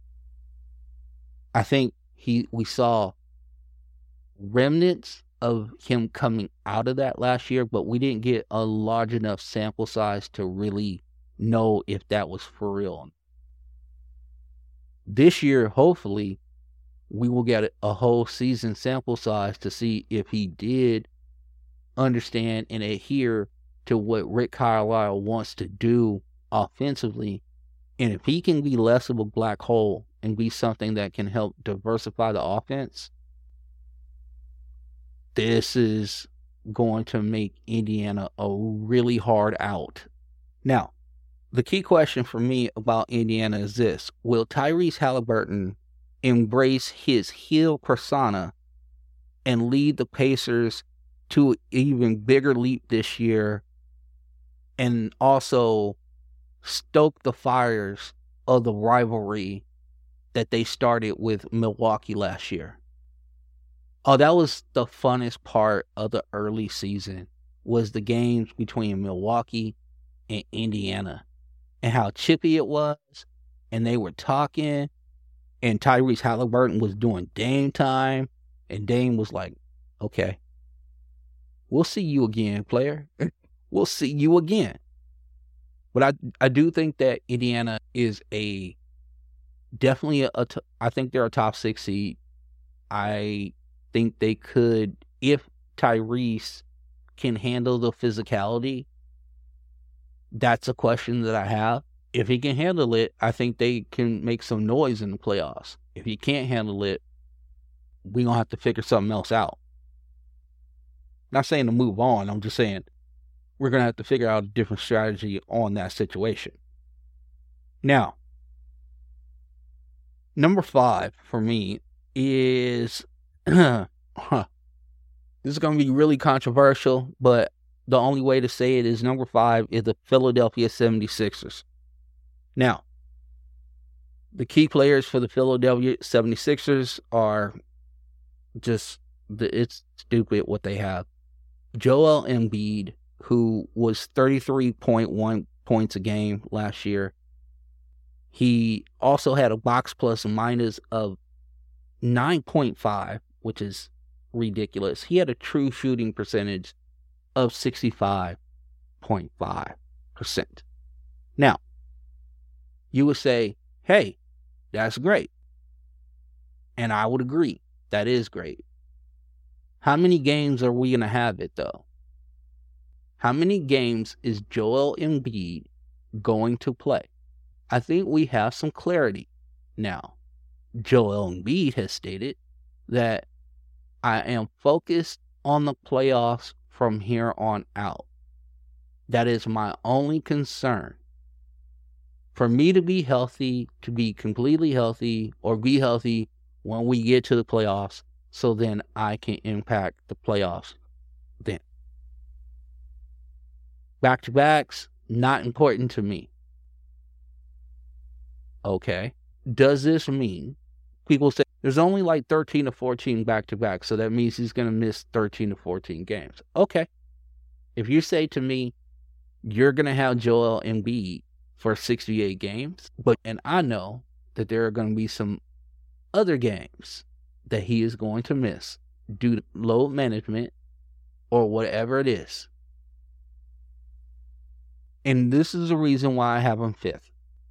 I think he we saw remnants of him coming out of that last year, but we didn't get a large enough sample size to really know if that was for real. This year, hopefully, we will get a whole season sample size to see if he did understand and adhere to what Rick Carlisle wants to do offensively And if he can be less of a black hole and be something that can help diversify the offense, this is going to make Indiana a really hard out. Now, the key question for me about Indiana is this. Will Tyrese Halliburton embrace his heel persona and lead the Pacers to an even bigger leap this year, and also stoke the fires of the rivalry that they started with Milwaukee last year? Oh, that was the funnest part of the early season, was the games between Milwaukee and Indiana, and how chippy it was, and they were talking, and Tyrese Halliburton was doing Dame time, and Dame was like, okay, we'll see you again, player. We'll see you again. But I I do think that Indiana is a, definitely, a, a t- I think they're a top six seed. I think they could, if Tyrese can handle the physicality, that's a question that I have. If he can handle it, I think they can make some noise in the playoffs. If he can't handle it, we're going to have to figure something else out. Not saying to move on. I'm just saying we're going to have to figure out a different strategy on that situation. Now, number five for me is, huh, this is going to be really controversial, but the only way to say it is number five is the Philadelphia seventy-sixers. Now, the key players for the Philadelphia seventy-sixers are just, it's stupid what they have. Joel Embiid, who was thirty-three point one points a game last year. He also had a box plus minus of nine point five, which is ridiculous. He had a true shooting percentage of sixty-five point five percent. Now, you would say, hey, that's great. And I would agree. That is great. How many games are we going to have it, though? How many games is Joel Embiid going to play? I think we have some clarity now. Joel Embiid has stated that I am focused on the playoffs from here on out. That is my only concern. For me to be healthy, to be completely healthy, or be healthy when we get to the playoffs, so then I can impact the playoffs then. Back-to-backs, not important to me. Okay. Does this mean, people say, there's only like thirteen to fourteen back-to-backs, so that means he's going to miss thirteen to fourteen games. Okay. If you say to me, you're going to have Joel Embiid for sixty-eight games, but and I know that there are going to be some other games that he is going to miss due to load management or whatever it is. And this is the reason why I have him fifth.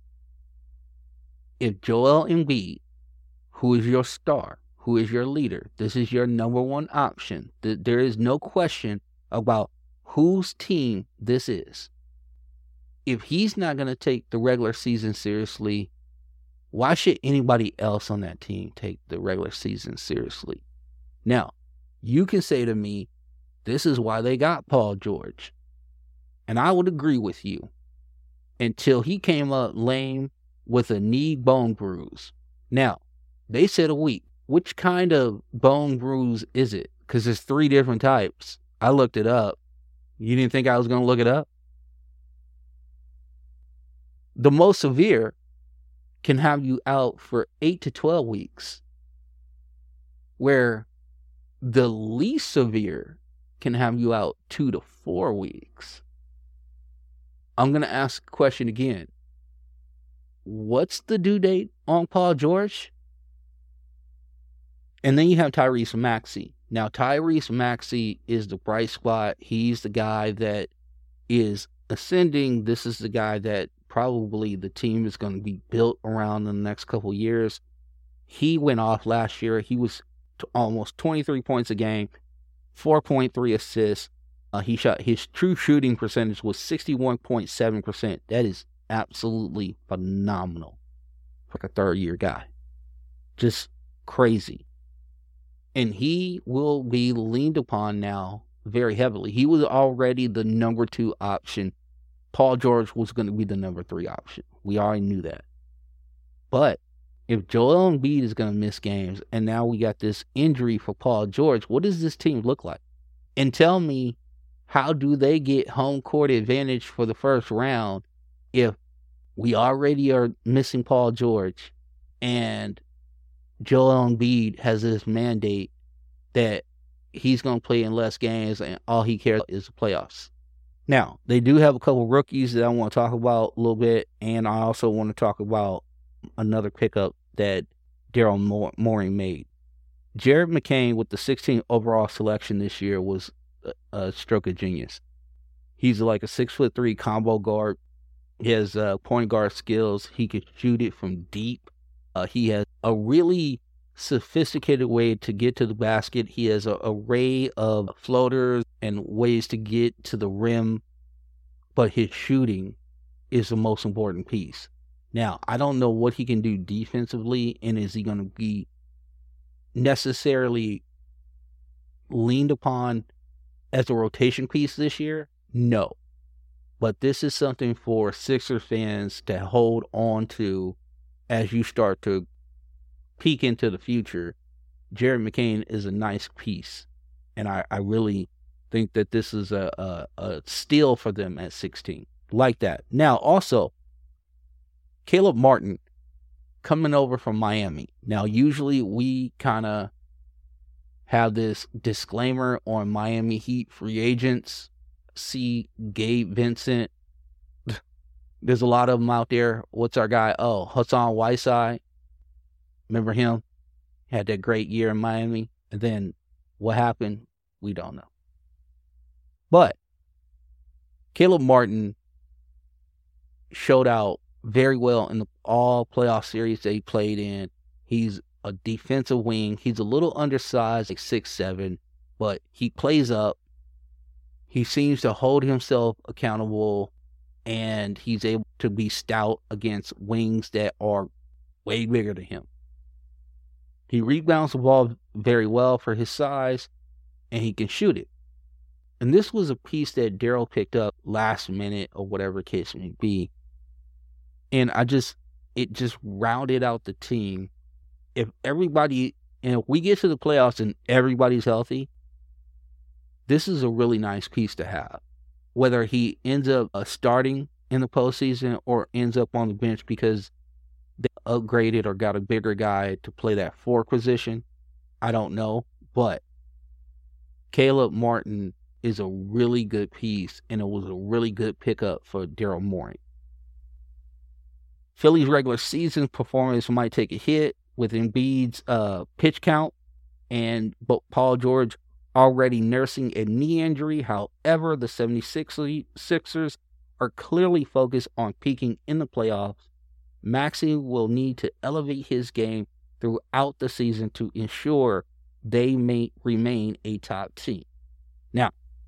If Joel Embiid, who is your star, who is your leader, this is your number one option, th- there is no question about whose team this is. If he's not going to take the regular season seriously, why should anybody else on that team take the regular season seriously? Now, you can say to me, this is why they got Paul George. And I would agree with you. Until he came up lame with a knee bone bruise. Now, they said a week. Which kind of bone bruise is it? Because there's three different types. I looked it up. You didn't think I was going to look it up? The most severe can have you out for eight to twelve weeks, where the least severe can have you out two to four weeks. I'm going to ask a question again. What's the due date on Paul George? And then you have Tyrese Maxey. Now, Tyrese Maxey is the bright spot. He's the guy that is ascending. This is the guy that probably the team is going to be built around in the next couple of years. He went off last year. He was t- almost twenty-three points a game, four point three assists. Uh, he shot his true shooting percentage was sixty-one point seven percent. That is absolutely phenomenal for a third-year guy. Just crazy. And he will be leaned upon now very heavily. He was already the number two option. Paul George was going to be the number three option. We already knew that. But if Joel Embiid is going to miss games, and now we got this injury for Paul George, what does this team look like? And tell me, how do they get home court advantage for the first round if we already are missing Paul George and Joel Embiid has this mandate that he's going to play in less games and all he cares is the playoffs? Now, they do have a couple rookies that I want to talk about a little bit, and I also want to talk about another pickup that Daryl Morey made. Jared McCain, with the sixteenth overall selection this year, was a, a stroke of genius. He's like a six foot three combo guard. He has uh, point guard skills. He can shoot it from deep. Uh, he has a really sophisticated way to get to the basket. He has an array of floaters and ways to get to the rim, but his shooting is the most important piece. Now, I don't know what he can do defensively, and is he going to be necessarily leaned upon as a rotation piece this year? No. But this is something for Sixers fans to hold on to as you start to peek into the future. Jared McCain is a nice piece, and I, I really think that this is a, a, a steal for them at sixteen. Like that. Now, also, Caleb Martin coming over from Miami. Now, usually we kind of have this disclaimer on Miami Heat free agents. See Gabe Vincent. There's a lot of them out there. What's our guy? Oh, Hassan Whiteside. Remember him? Had that great year in Miami. And then what happened? We don't know. But Caleb Martin showed out very well in the all playoff series that he played in. He's a defensive wing. He's a little undersized, like six seven, but he plays up. He seems to hold himself accountable, and he's able to be stout against wings that are way bigger than him. He rebounds the ball very well for his size, and he can shoot it. And this was a piece that Daryl picked up last minute or whatever the case may be. And I just, it just rounded out the team. If everybody, and if we get to the playoffs and everybody's healthy, this is a really nice piece to have. Whether he ends up uh, starting in the postseason or ends up on the bench because they upgraded or got a bigger guy to play that four position, I don't know. But Caleb Martin is a really good piece, and it was a really good pickup for Daryl Morey. Philly's regular season performance might take a hit with Embiid's uh, pitch count, and but Paul George already nursing a knee injury. However, the seventy-sixers are clearly focused on peaking in the playoffs. Maxey will need to elevate his game throughout the season to ensure they may remain a top team. Now,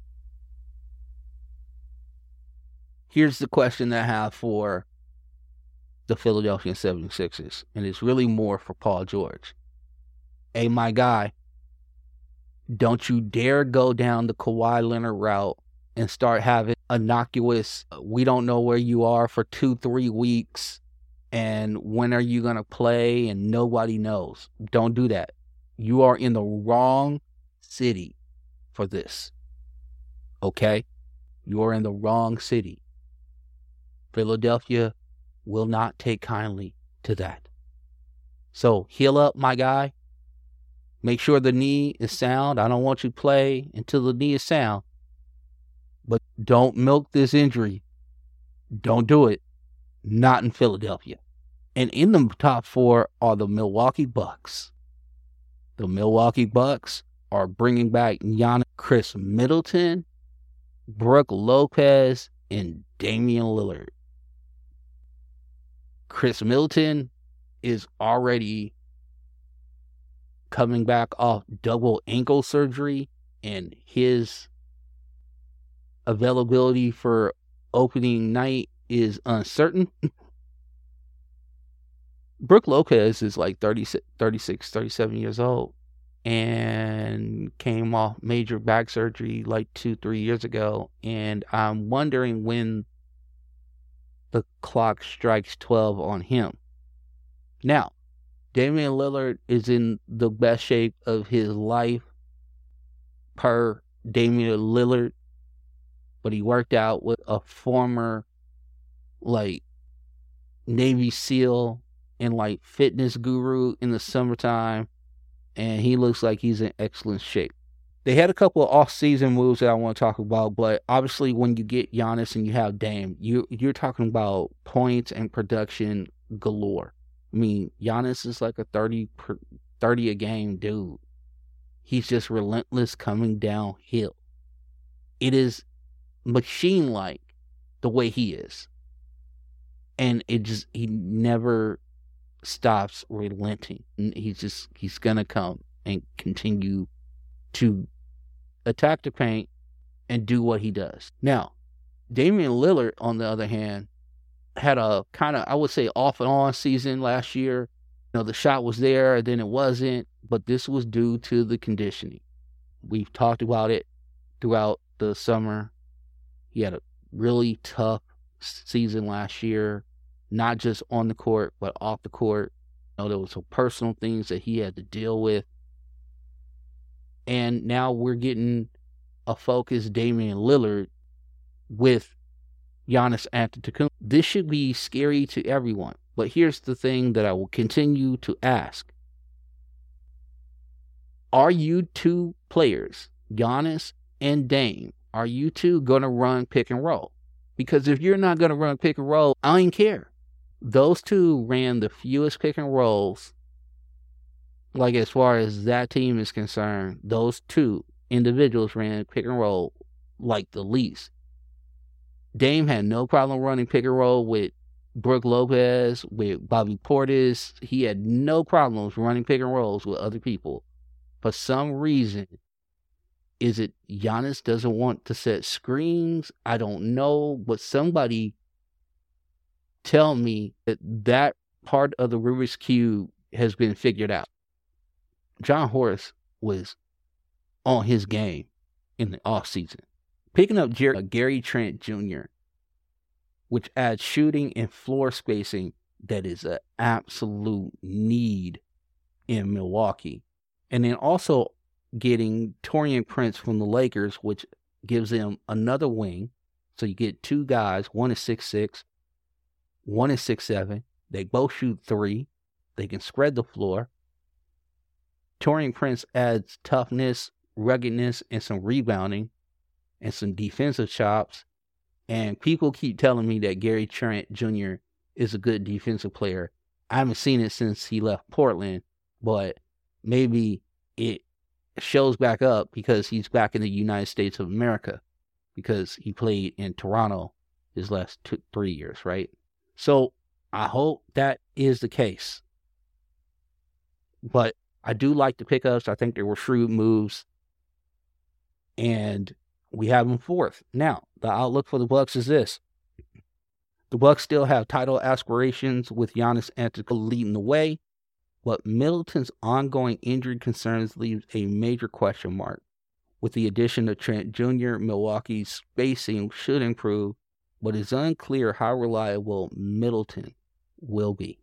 here's the question that I have for the Philadelphia seventy-sixers, and it's really more for Paul George. Hey, my guy, don't you dare go down the Kawhi Leonard route and start having innocuous, we don't know where you are for two, three weeks, and when are you going to play, and nobody knows. Don't do that. You are in the wrong city for this. Okay? You are in the wrong city. Philadelphia will not take kindly to that. So heal up, my guy. Make sure the knee is sound. I don't want you to play until the knee is sound. But don't milk this injury. Don't do it. Not in Philadelphia. And in the top four are the Milwaukee Bucks. The Milwaukee Bucks are bringing back Giannis, Chris Middleton, Brook Lopez, and Damian Lillard. Chris Middleton is already coming back off double ankle surgery, and his availability for opening night is uncertain. Brook Lopez is like thirty-six, thirty-six, thirty-seven years old and came off major back surgery like two, three years ago. And I'm wondering when the clock strikes twelve on him. Now, Damian Lillard is in the best shape of his life per Damian Lillard, but he worked out with a former like Navy SEAL and like fitness guru in the summertime, and he looks like he's in excellent shape. They had a couple of off-season moves that I want to talk about, but obviously when you get Giannis and you have Dame, you, you're talking about points and production galore. I mean, Giannis is like a thirty, per, thirty a game dude. He's just relentless coming downhill. It is machine-like the way he is. And it just, he never stops relenting. He's just, he's going to come and continue to attack the paint and do what he does. Now, Damian Lillard, on the other hand, had a kind of, I would say, off and on season last year. You know, the shot was there, then it wasn't, but this was due to the conditioning. We've talked about it throughout the summer. He had a really tough season last year, not just on the court, but off the court. You know, there was some personal things that he had to deal with. And now we're getting a focused Damian Lillard with Giannis Antetokounmpo. This should be scary to everyone. But here's the thing that I will continue to ask. Are you two players, Giannis and Dame, are you two going to run pick and roll? Because if you're not going to run pick and roll, I don't care. Those two ran the fewest pick and rolls. Like, as far as that team is concerned, those two individuals ran pick and roll like the least. Dame had no problem running pick and roll with Brook Lopez, with Bobby Portis. He had no problems running pick and rolls with other people. For some reason, is it Giannis doesn't want to set screens? I don't know, but somebody tell me that that part of the Rubik's Cube has been figured out. John Horst was on his game in the offseason. Picking up Jer- Gary Trent Junior, which adds shooting and floor spacing that is an absolute need in Milwaukee. And then also getting Taurean Prince from the Lakers, which gives them another wing. So you get two guys, one is six six, one is six seven. They both shoot three. They can spread the floor. Taurean Prince adds toughness, ruggedness, and some rebounding and some defensive chops. And people keep telling me that Gary Trent Junior is a good defensive player. I haven't seen it since he left Portland, but maybe it shows back up because he's back in the United States of America, because he played in Toronto his last two, three years, right? So I hope that is the case. But I do like the pickups. I think they were shrewd moves. And we have them fourth. Now, the outlook for the Bucks is this. The Bucks still have title aspirations with Giannis Antetokounmpo leading the way, but Middleton's ongoing injury concerns leaves a major question mark. With the addition of Trent Junior, Milwaukee's spacing should improve, but it's unclear how reliable Middleton will be.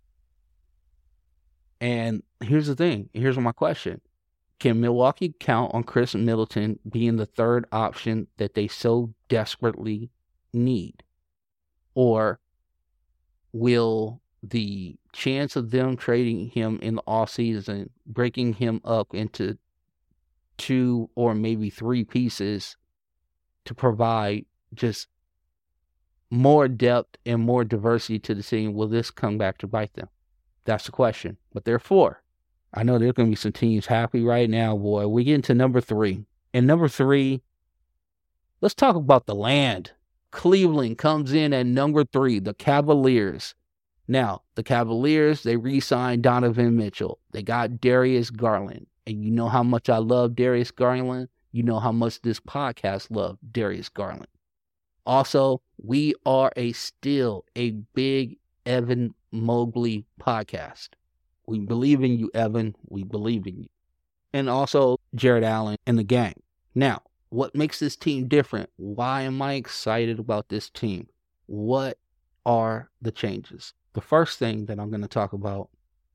And here's the thing. Here's my question. Can Milwaukee count on Chris Middleton being the third option that they so desperately need? Or will the chance of them trading him in the offseason, breaking him up into two or maybe three pieces to provide just more depth and more diversity to the team, will this come back to bite them? That's the question. But therefore, I know there's going to be some teams happy right now, boy. We get into number three. And number three, let's talk about the land. Cleveland comes in at number three, the Cavaliers. Now, the Cavaliers, they re-signed Donovan Mitchell. They got Darius Garland. And you know how much I love Darius Garland. You know how much this podcast loves Darius Garland. Also, we are a still a big Evan Mobley podcast. We believe in you, Evan. We believe in you. And also Jarrett Allen and the gang. Now, what makes this team different? Why am I excited about this team? What are the changes? The first thing that I'm going to talk about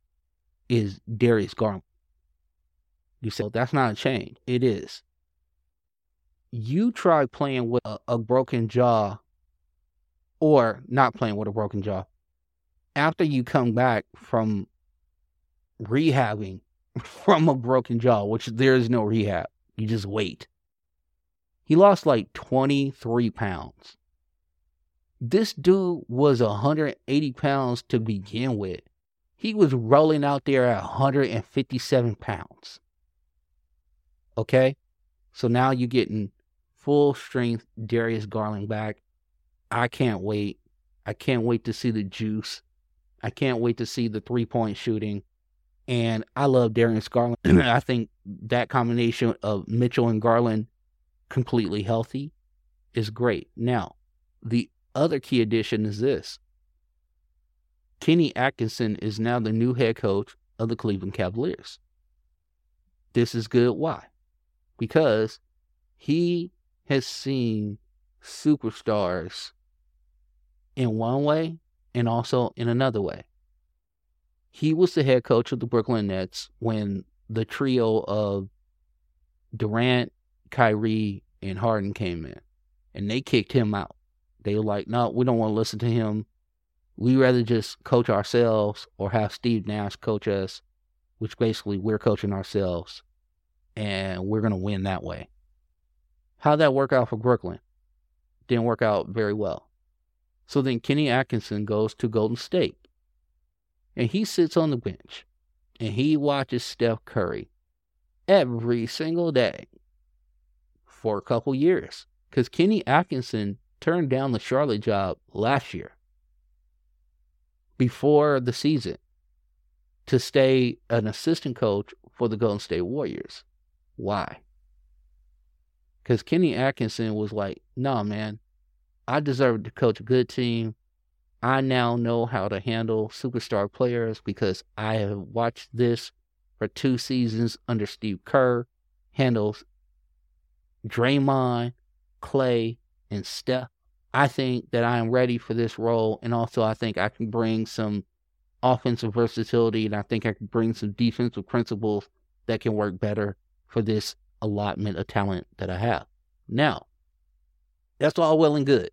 is Darius Garland. You say, well, that's not a change. It is. You try playing with a, a broken jaw or not playing with a broken jaw after you come back from rehabbing from a broken jaw, which there is no rehab. You just wait. He lost like twenty-three pounds. This dude was one hundred eighty pounds to begin with. He was rolling out there at one hundred fifty-seven pounds. Okay? So now you're getting full strength Darius Garland back. I can't wait. I can't wait to see the juice. I can't wait to see the three-point shooting. And I love Darius Garland. I think that combination of Mitchell and Garland completely healthy is great. Now, the other key addition is this. Kenny Atkinson is now the new head coach of the Cleveland Cavaliers. This is good. Why? Because he has seen superstars in one way and also in another way. He was the head coach of the Brooklyn Nets when the trio of Durant, Kyrie, and Harden came in. And they kicked him out. They were like, no, we don't want to listen to him. We rather just coach ourselves or have Steve Nash coach us, which basically we're coaching ourselves. And we're going to win that way. How'd that work out for Brooklyn? Didn't work out very well. So then Kenny Atkinson goes to Golden State. And he sits on the bench. And he watches Steph Curry every single day for a couple years. Because Kenny Atkinson turned down the Charlotte job last year before the season to stay an assistant coach for the Golden State Warriors. Why? Because Kenny Atkinson was like, no, man, I deserve to coach a good team. I now know how to handle superstar players because I have watched this for two seasons under Steve Kerr, handles Draymond, Clay, and Steph. I think that I am ready for this role, and also I think I can bring some offensive versatility, and I think I can bring some defensive principles that can work better for this allotment of talent that I have. Now, that's all well and good.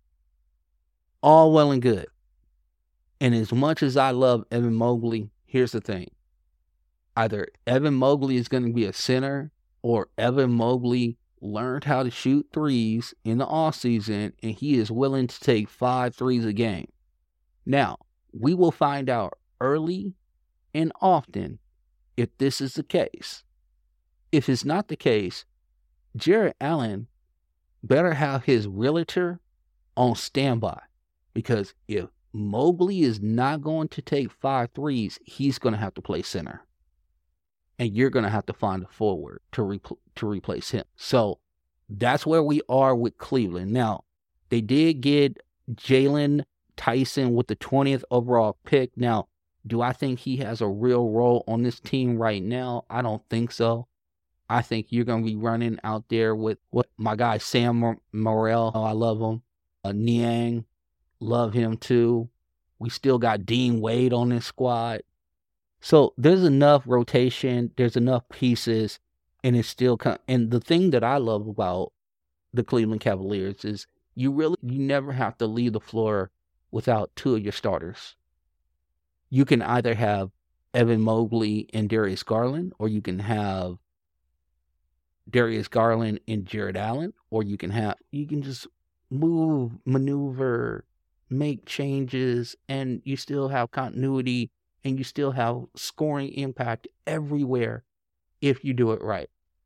All well and good. And as much as I love Evan Mobley, here's the thing. Either Evan Mobley is going to be a center, or Evan Mobley learned how to shoot threes in the offseason, and he is willing to take five threes a game. Now, we will find out early and often if this is the case. If it's not the case, Jarrett Allen better have his realtor on standby. Because if Mobley is not going to take five threes, he's going to have to play center. And you're going to have to find a forward to, repl- to replace him. So that's where we are with Cleveland. Now, they did get Jalen Tyson with the twentieth overall pick. Now, do I think he has a real role on this team right now? I don't think so. I think you're going to be running out there with what my guy Sam Morrell. Oh, I love him. Uh, Niang. Love him too. We still got Dean Wade on this squad. So there's enough rotation. There's enough pieces. And it's still... Con- and the thing that I love about the Cleveland Cavaliers is you really... You never have to leave the floor without two of your starters. You can either have Evan Mobley and Darius Garland, or you can have Darius Garland and Jarrett Allen, or you can have... You can just move, maneuver, make changes, and you still have continuity, and you still have scoring impact everywhere if you do it right.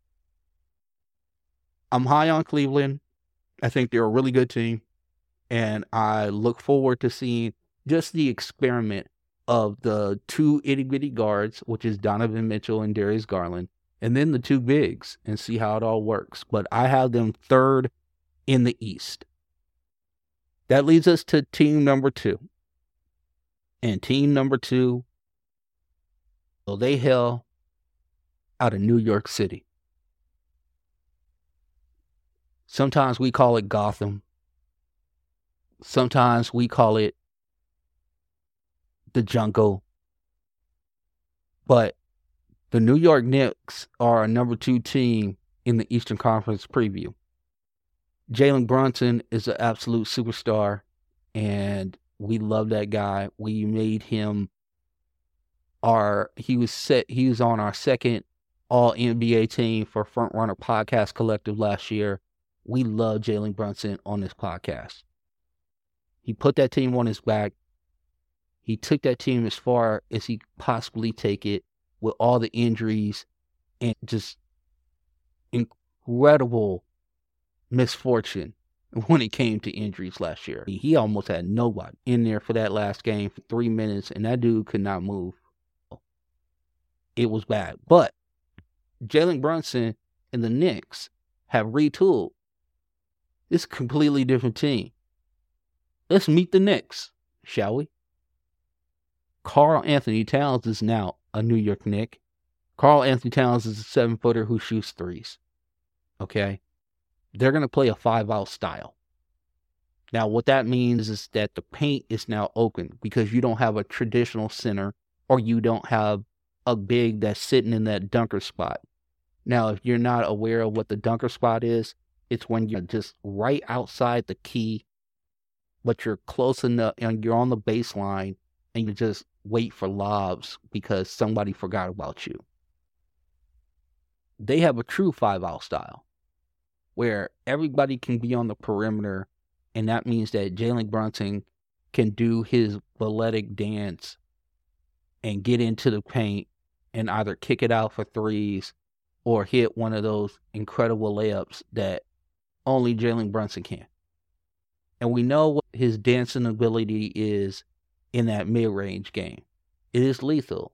I'm high on Cleveland. I think they're a really good team, and I look forward to seeing just the experiment of the two itty-bitty guards, which is Donovan Mitchell and Darius Garland, and then the two bigs, and see how it all works. But I have them third in the East. That leads us to team number two. And team number two, well, they hail out of New York City. Sometimes we call it Gotham. Sometimes we call it the jungle. But the New York Knicks are a number two team in the Eastern Conference preview. Jalen Brunson is an absolute superstar, and we love that guy. We made him our, he was set, he was on our second all N B A team for Front Runner Podcast Collective last year. We love Jalen Brunson on this podcast. He put that team on his back. He took that team as far as he possibly take it with all the injuries and just incredible misfortune when it came to injuries last year. He almost had nobody in there for that last game for three minutes, and that dude could not move. It was bad. But Jalen Brunson and the Knicks have retooled. It's a completely different team. Let's meet the Knicks, shall we? Karl Anthony Towns is now a New York Knick. Karl Anthony Towns is a seven-footer who shoots threes. Okay? They're going to play a five-out style. Now, what that means is that the paint is now open because you don't have a traditional center or you don't have a big that's sitting in that dunker spot. Now, if you're not aware of what the dunker spot is, it's when you're just right outside the key, but you're close enough and you're on the baseline and you just wait for lobs because somebody forgot about you. They have a true five-out style where everybody can be on the perimeter, and that means that Jalen Brunson can do his balletic dance and get into the paint and either kick it out for threes or hit one of those incredible layups that only Jalen Brunson can. And we know what his dancing ability is in that mid-range game. It is lethal.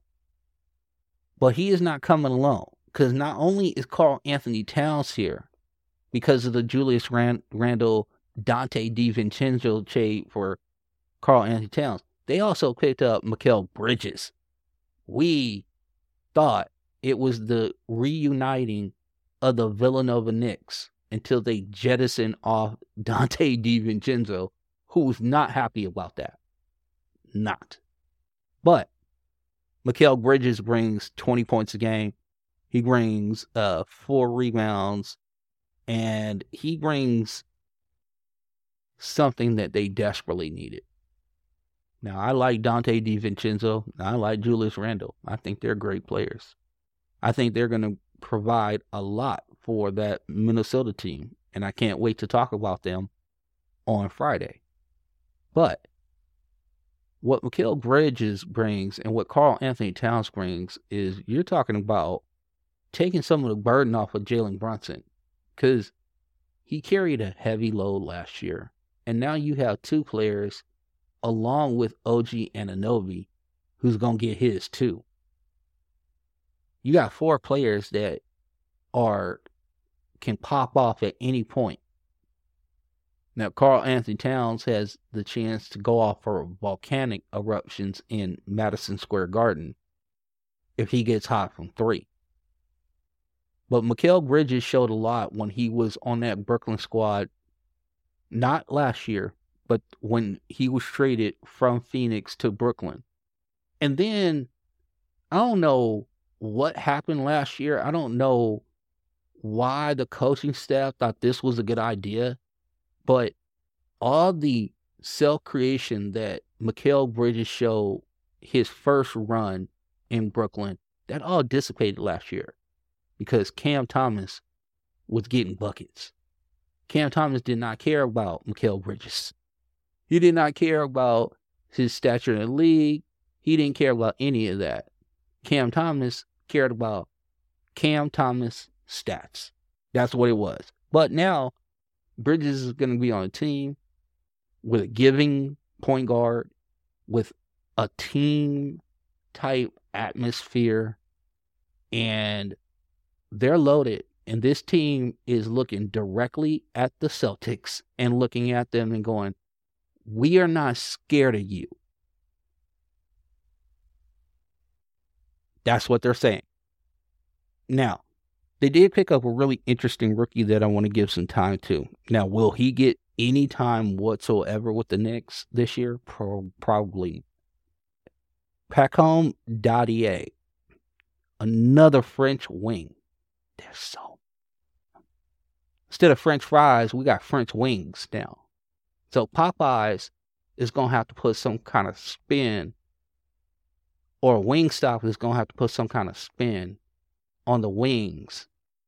But he is not coming alone, because not only is Karl Anthony Towns here because of the Julius Rand- Randle, Dante DiVincenzo trade for Karl Anthony Towns, they also picked up Mikal Bridges. We thought it was the reuniting of the Villanova Knicks until they jettisoned off Dante DiVincenzo, who was not happy about that. Not. But Mikal Bridges brings twenty points a game. He brings uh, four rebounds. And he brings something that they desperately needed. Now, I like Dante DiVincenzo. I like Julius Randle. I think they're great players. I think they're going to provide a lot for that Minnesota team. And I can't wait to talk about them on Friday. But what Mikal Bridges brings and what Karl Anthony Towns brings is you're talking about taking some of the burden off of Jalen Brunson. Because he carried a heavy load last year. And now you have two players along with O G Anunoby who's going to get his too. You got four players that are can pop off at any point. Now, Karl Anthony Towns has the chance to go off for volcanic eruptions in Madison Square Garden if he gets hot from three. But Mikal Bridges showed a lot when he was on that Brooklyn squad, not last year, but when he was traded from Phoenix to Brooklyn. And then, I don't know what happened last year. I don't know why the coaching staff thought this was a good idea, but all the self-creation that Mikal Bridges showed his first run in Brooklyn, that all dissipated last year. Because Cam Thomas was getting buckets. Cam Thomas did not care about Mikal Bridges. He did not care about his stature in the league. He didn't care about any of that. Cam Thomas cared about Cam Thomas stats. That's what it was. But now, Bridges is going to be on a team with a giving point guard, with a team-type atmosphere, and they're loaded, and this team is looking directly at the Celtics and looking at them and going, We are not scared of you. That's what they're saying. Now, they did pick up a really interesting rookie that I want to give some time to. Now, will he get any time whatsoever with the Knicks this year? Pro- probably. Pacome Dadier, another French wing. They're so. Instead of French fries, we got French wings now. So Popeyes is going to have to put some kind of spin, or Wingstop is going to have to put some kind of spin on the wings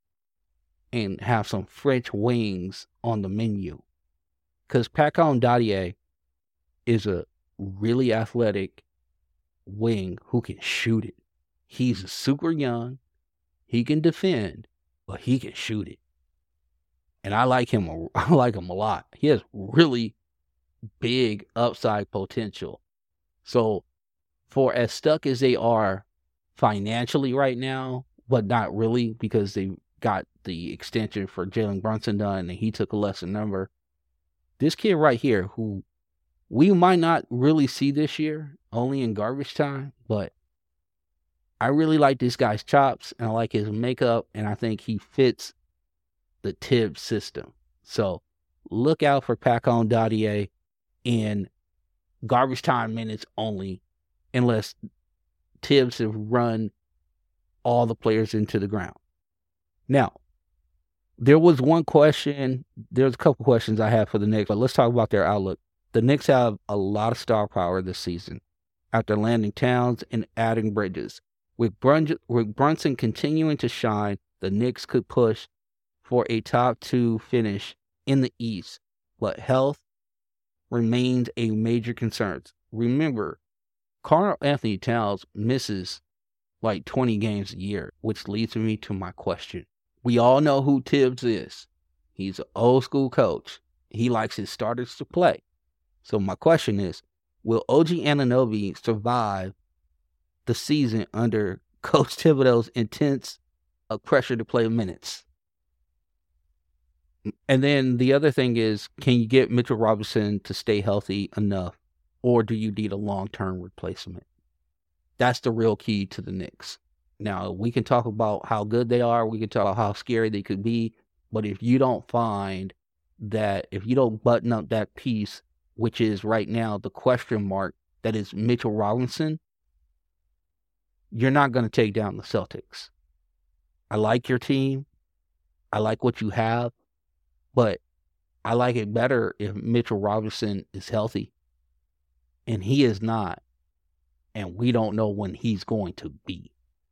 and have some French wings on the menu. Because Pacome Dadier is a really athletic wing who can shoot it. He's super young. He can defend, but he can shoot it. And I like him. I like him a lot. He has really big upside potential. So for as stuck as they are financially right now, but not really, because they got the extension for Jalen Brunson done and he took a lesser number. This kid right here, who we might not really see this year, only in garbage time, but I really like this guy's chops and I like his makeup, and I think he fits the Tibbs system. So look out for Pacome Dadier in garbage time minutes only, unless Tibbs have run all the players into the ground. Now, there was one question, there's a couple questions I have for the Knicks, but let's talk about their outlook. The Knicks have a lot of star power this season after landing Towns and adding Bridges. With, Brun- with Brunson continuing to shine, the Knicks could push for a top two finish in the East, but health remains a major concern. Remember, Karl Anthony Towns misses like twenty games a year, which leads me to my question. We all know who Tibbs is. He's an old school coach. He likes his starters to play. So my question is, will O G Anunoby survive the season under Coach Thibodeau's intense uh, pressure to play minutes? And then the other thing is, can you get Mitchell Robinson to stay healthy enough, or do you need a long-term replacement? That's the real key to the Knicks. Now, we can talk about how good they are. We can talk about how scary they could be. But if you don't find that, if you don't button up that piece, which is right now the question mark, that is Mitchell Robinson, you're not going to take down the Celtics. I like your team. I like what you have. But I like it better if Mitchell Robinson is healthy. And he is not. And we don't know when he's going to be.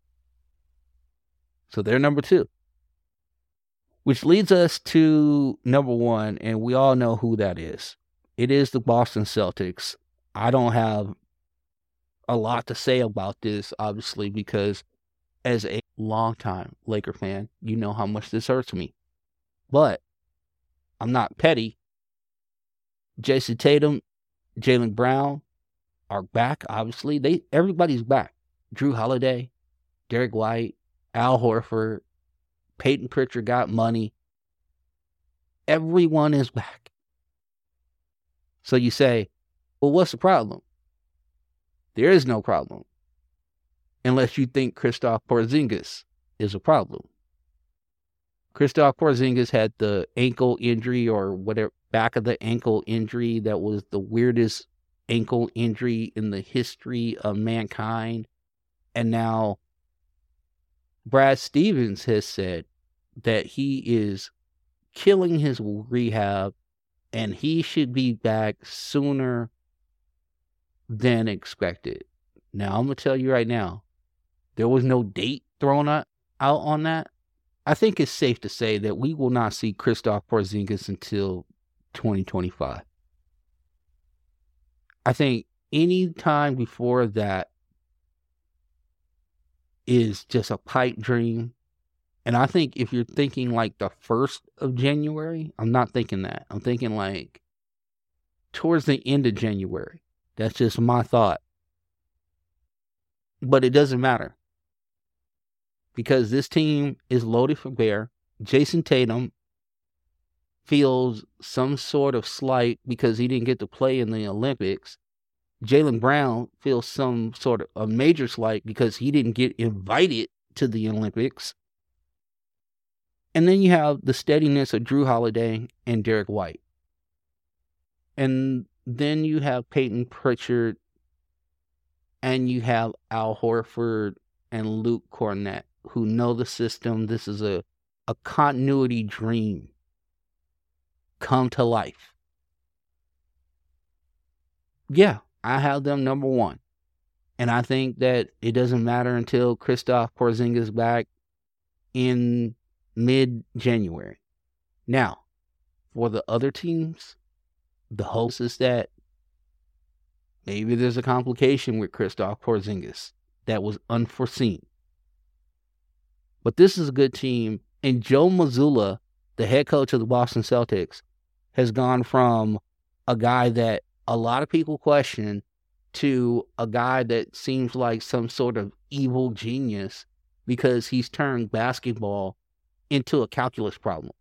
So they're number two. Which leads us to number one, and we all know who that is. It is the Boston Celtics. I don't have a lot to say about this, obviously, because as a longtime Laker fan, you know how much this hurts me. But I'm not petty. Jason Tatum, Jaylen Brown are back, obviously. They everybody's back. Drew Holiday, Derek White, Al Horford, Peyton Pritchard got money. Everyone is back. So you say, well, what's the problem? There is no problem. Unless you think Kristaps Porzingis is a problem. Kristaps Porzingis had the ankle injury or whatever, back of the ankle injury that was the weirdest ankle injury in the history of mankind. And now Brad Stevens has said that he is killing his rehab and he should be back sooner than expected. Now, I'm going to tell you right now, there was no date thrown out on that. I think it's safe to say that we will not see Kristaps Porzingis until twenty twenty-five. I think any time before that is just a pipe dream. And I think if you're thinking like the first of January, I'm not thinking that. I'm thinking like towards the end of January. That's just my thought. But it doesn't matter. Because this team is loaded for bear. Jason Tatum feels some sort of slight because he didn't get to play in the Olympics. Jaylen Brown feels some sort of a major slight because he didn't get invited to the Olympics. And then you have the steadiness of Jrue Holiday and Derek White. And then you have Peyton Pritchard, and you have Al Horford and Luke Kornet, who know the system. This is a, a continuity dream come to life. Yeah, I have them number one. And I think that it doesn't matter until Kristaps Porzingis back in mid-January. Now, for the other teams, the hope is that maybe there's a complication with Kristaps Porzingis that was unforeseen. But this is a good team. And Joe Mazzulla, the head coach of the Boston Celtics, has gone from a guy that a lot of people question to a guy that seems like some sort of evil genius because he's turned basketball into a calculus problem.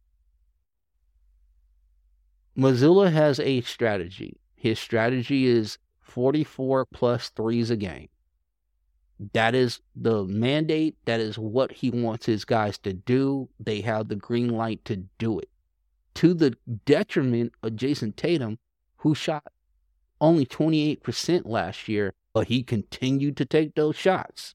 Mazzulla has a strategy. His strategy is forty-four plus threes a game. That is the mandate. That is what he wants his guys to do. They have the green light to do it. To the detriment of Jason Tatum, who shot only twenty-eight percent last year, but he continued to take those shots.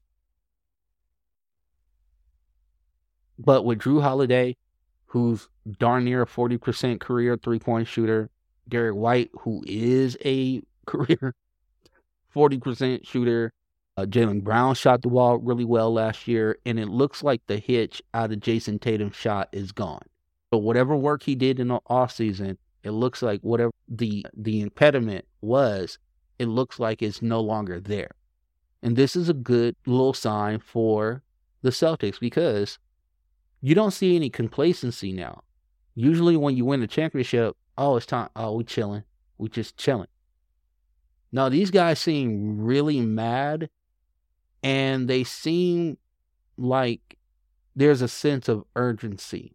But with Jrue Holiday, who's darn near a forty percent career three-point shooter, Derek White, who is a career forty percent shooter, uh, Jaylen Brown shot the ball really well last year, and it looks like the hitch out of Jason Tatum's shot is gone. So whatever work he did in the offseason, it looks like whatever the, the impediment was, it looks like it's no longer there. And this is a good little sign for the Celtics because you don't see any complacency now. Usually when you win a championship, oh, it's time. Oh, we chilling. We just chilling. No, these guys seem really mad, and they seem like there's a sense of urgency.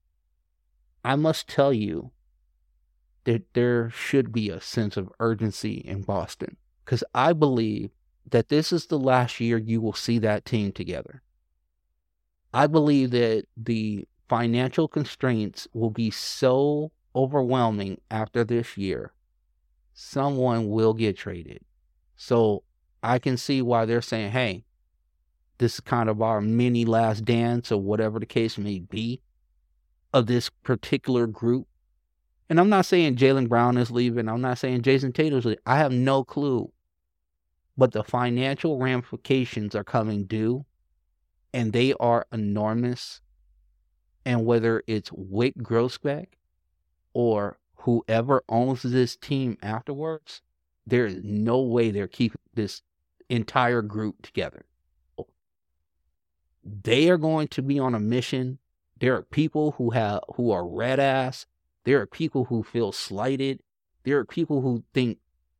I must tell you that there should be a sense of urgency in Boston because I believe that this is the last year you will see that team together. I believe that the financial constraints will be so overwhelming after this year, someone will get traded. So I can see why they're saying, hey, this is kind of our mini last dance or whatever the case may be of this particular group. And I'm not saying Jaylen Brown is leaving. I'm not saying Jason Tatum's leaving. I have no clue. But the financial ramifications are coming due, and they are enormous. And whether it's Wyc Grousbeck or whoever owns this team afterwards, there is no way they're keeping this entire group together. They are going to be on a mission. There are people who have who are red ass. There are people who feel slighted. There are people who think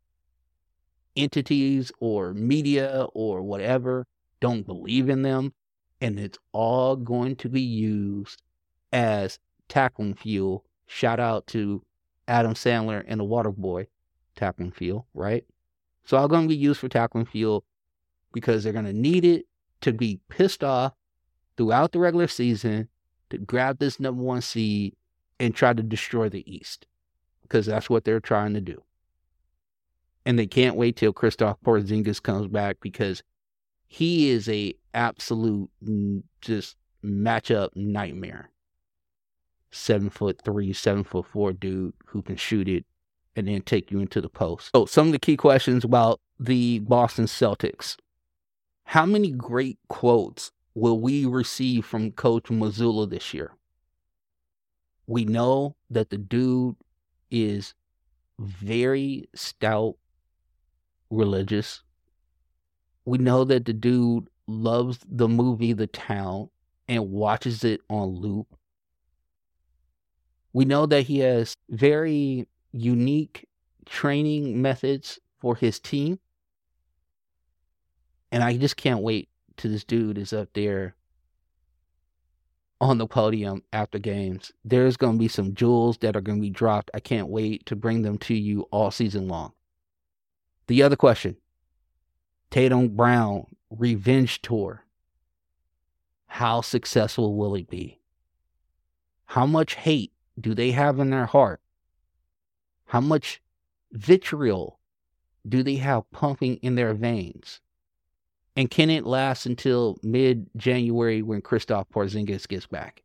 entities or media or whatever don't believe in them. And it's all going to be used as tackling fuel. Shout out to Adam Sandler and the Waterboy, tackling fuel, right? So all going to be used for tackling fuel because they're going to need it to be pissed off throughout the regular season to grab this number one seed and try to destroy the East because that's what they're trying to do. And they can't wait till Kristaps Porzingis comes back because he is a absolute just matchup nightmare. Seven foot three, seven foot four dude who can shoot it and then take you into the post. So some of the key questions about the Boston Celtics. How many great quotes will we receive from Coach Mazzulla this year? We know that the dude is very stout religious. We know that the dude loves the movie The Town and watches it on loop. We know that he has very unique training methods for his team. And I just can't wait till this dude is up there on the podium after games. There's going to be some jewels that are going to be dropped. I can't wait to bring them to you all season long. The other question, Tatum Brown Revenge Tour. How successful will it be? How much hate do they have in their heart? How much vitriol do they have pumping in their veins? And can it last until mid-January when Kristaps Porzingis gets back?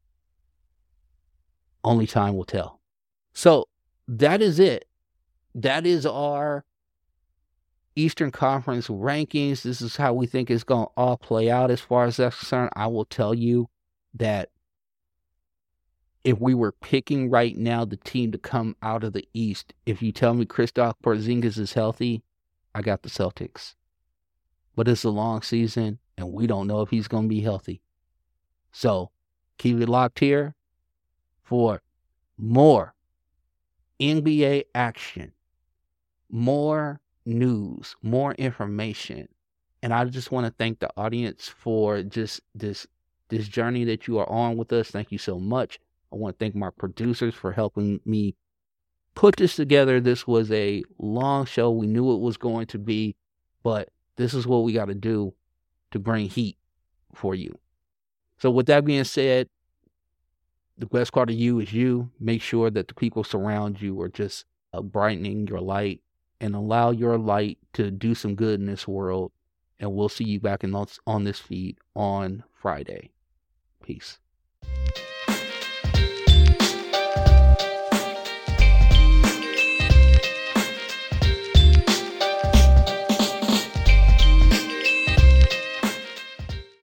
Only time will tell. So that is it. That is our Eastern Conference rankings. This is how we think it's going to all play out as far as that's concerned. I will tell you that if we were picking right now the team to come out of the East, if you tell me Kristaps Porzingis is healthy, I got the Celtics. But it's a long season, and we don't know if he's going to be healthy. So keep it locked here for more N B A action, more news, more information. And I just want to thank the audience for just this this journey that you are on with us. Thank you so much. I want to thank my producers for helping me put this together. This was a long show. We knew it was going to be, but this is what we got to do to bring heat for you. So with that being said, the best part of you is you. Make sure that the people surround you are just uh, brightening your light, and allow your light to do some good in this world. And we'll see you back in on this feed on Friday. Peace.